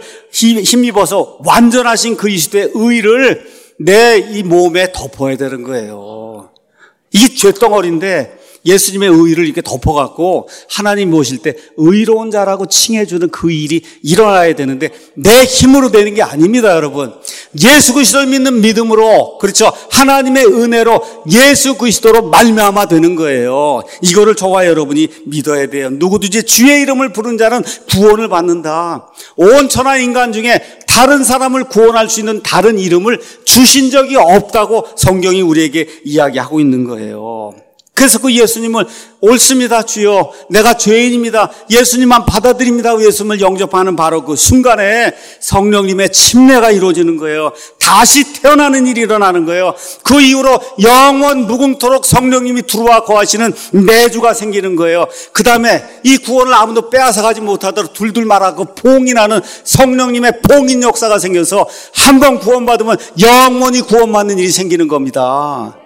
힘입어서 완전하신 그리스도의 의를 내 이 몸에 덮어야 되는 거예요. 이게 죄덩어리인데 예수님의 의를 이렇게 덮어갖고 하나님 모실 때 의로운 자라고 칭해주는 그 일이 일어나야 되는데 내 힘으로 되는 게 아닙니다, 여러분. 예수 그리스도를 믿는 믿음으로, 그렇죠, 하나님의 은혜로 예수 그리스도로 말미암아 되는 거예요. 이거를 저와 여러분이 믿어야 돼요. 누구든지 주의 이름을 부른 자는 구원을 받는다. 온 천하 인간 중에 다른 사람을 구원할 수 있는 다른 이름을 주신 적이 없다고 성경이 우리에게 이야기하고 있는 거예요. 그래서 그 예수님을 옳습니다, 주여. 내가 죄인입니다. 예수님만 받아들입니다. 예수님을 영접하는 바로 그 순간에 성령님의 침례가 이루어지는 거예요. 다시 태어나는 일이 일어나는 거예요. 그 이후로 영원 무궁토록 성령님이 들어와 거하시는 내주가 생기는 거예요. 그 다음에 이 구원을 아무도 빼앗아가지 못하도록 둘둘 말하고 봉이 나는 성령님의 봉인 역사가 생겨서 한 번 구원받으면 영원히 구원받는 일이 생기는 겁니다.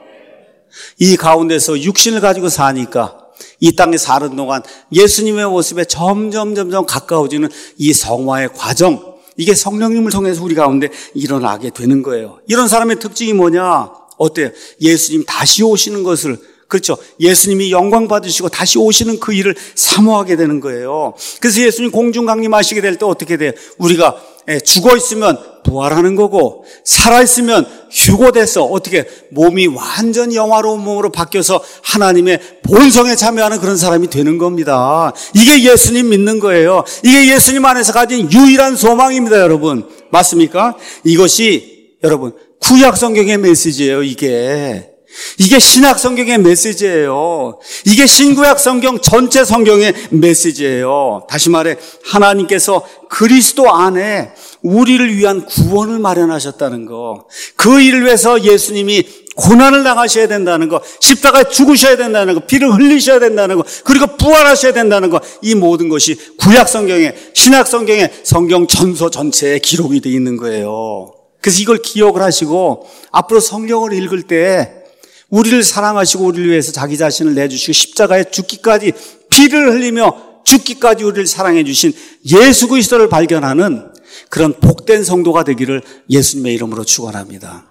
이 가운데서 육신을 가지고 사니까 이 땅에 사는 동안 예수님의 모습에 점점 점점 가까워지는 이 성화의 과정, 이게 성령님을 통해서 우리 가운데 일어나게 되는 거예요. 이런 사람의 특징이 뭐냐? 어때요? 예수님 다시 오시는 것을, 그렇죠, 예수님이 영광 받으시고 다시 오시는 그 일을 사모하게 되는 거예요. 그래서 예수님 공중 강림하시게 될 때 어떻게 돼요? 우리가 죽어 있으면 부활하는 거고 살아 있으면 휴고돼서 어떻게 몸이 완전히 영화로운 몸으로 바뀌어서 하나님의 본성에 참여하는 그런 사람이 되는 겁니다. 이게 예수님 믿는 거예요. 이게 예수님 안에서 가진 유일한 소망입니다, 여러분. 맞습니까? 이것이 여러분 구약 성경의 메시지예요. 이게 이게 신약 성경의 메시지예요. 이게 신구약 성경 전체 성경의 메시지예요. 다시 말해 하나님께서 그리스도 안에 우리를 위한 구원을 마련하셨다는 거, 그 일을 위해서 예수님이 고난을 당하셔야 된다는 거, 십자가에 죽으셔야 된다는 거, 피를 흘리셔야 된다는 거, 그리고 부활하셔야 된다는 거, 이 모든 것이 구약 성경에, 신약 성경에, 성경 전서 전체에 기록이 되어 있는 거예요. 그래서 이걸 기억을 하시고 앞으로 성경을 읽을 때 우리를 사랑하시고 우리를 위해서 자기 자신을 내주시고 십자가에 죽기까지 피를 흘리며 죽기까지 우리를 사랑해 주신 예수 그리스도를 발견하는 그런 복된 성도가 되기를 예수님의 이름으로 축원합니다.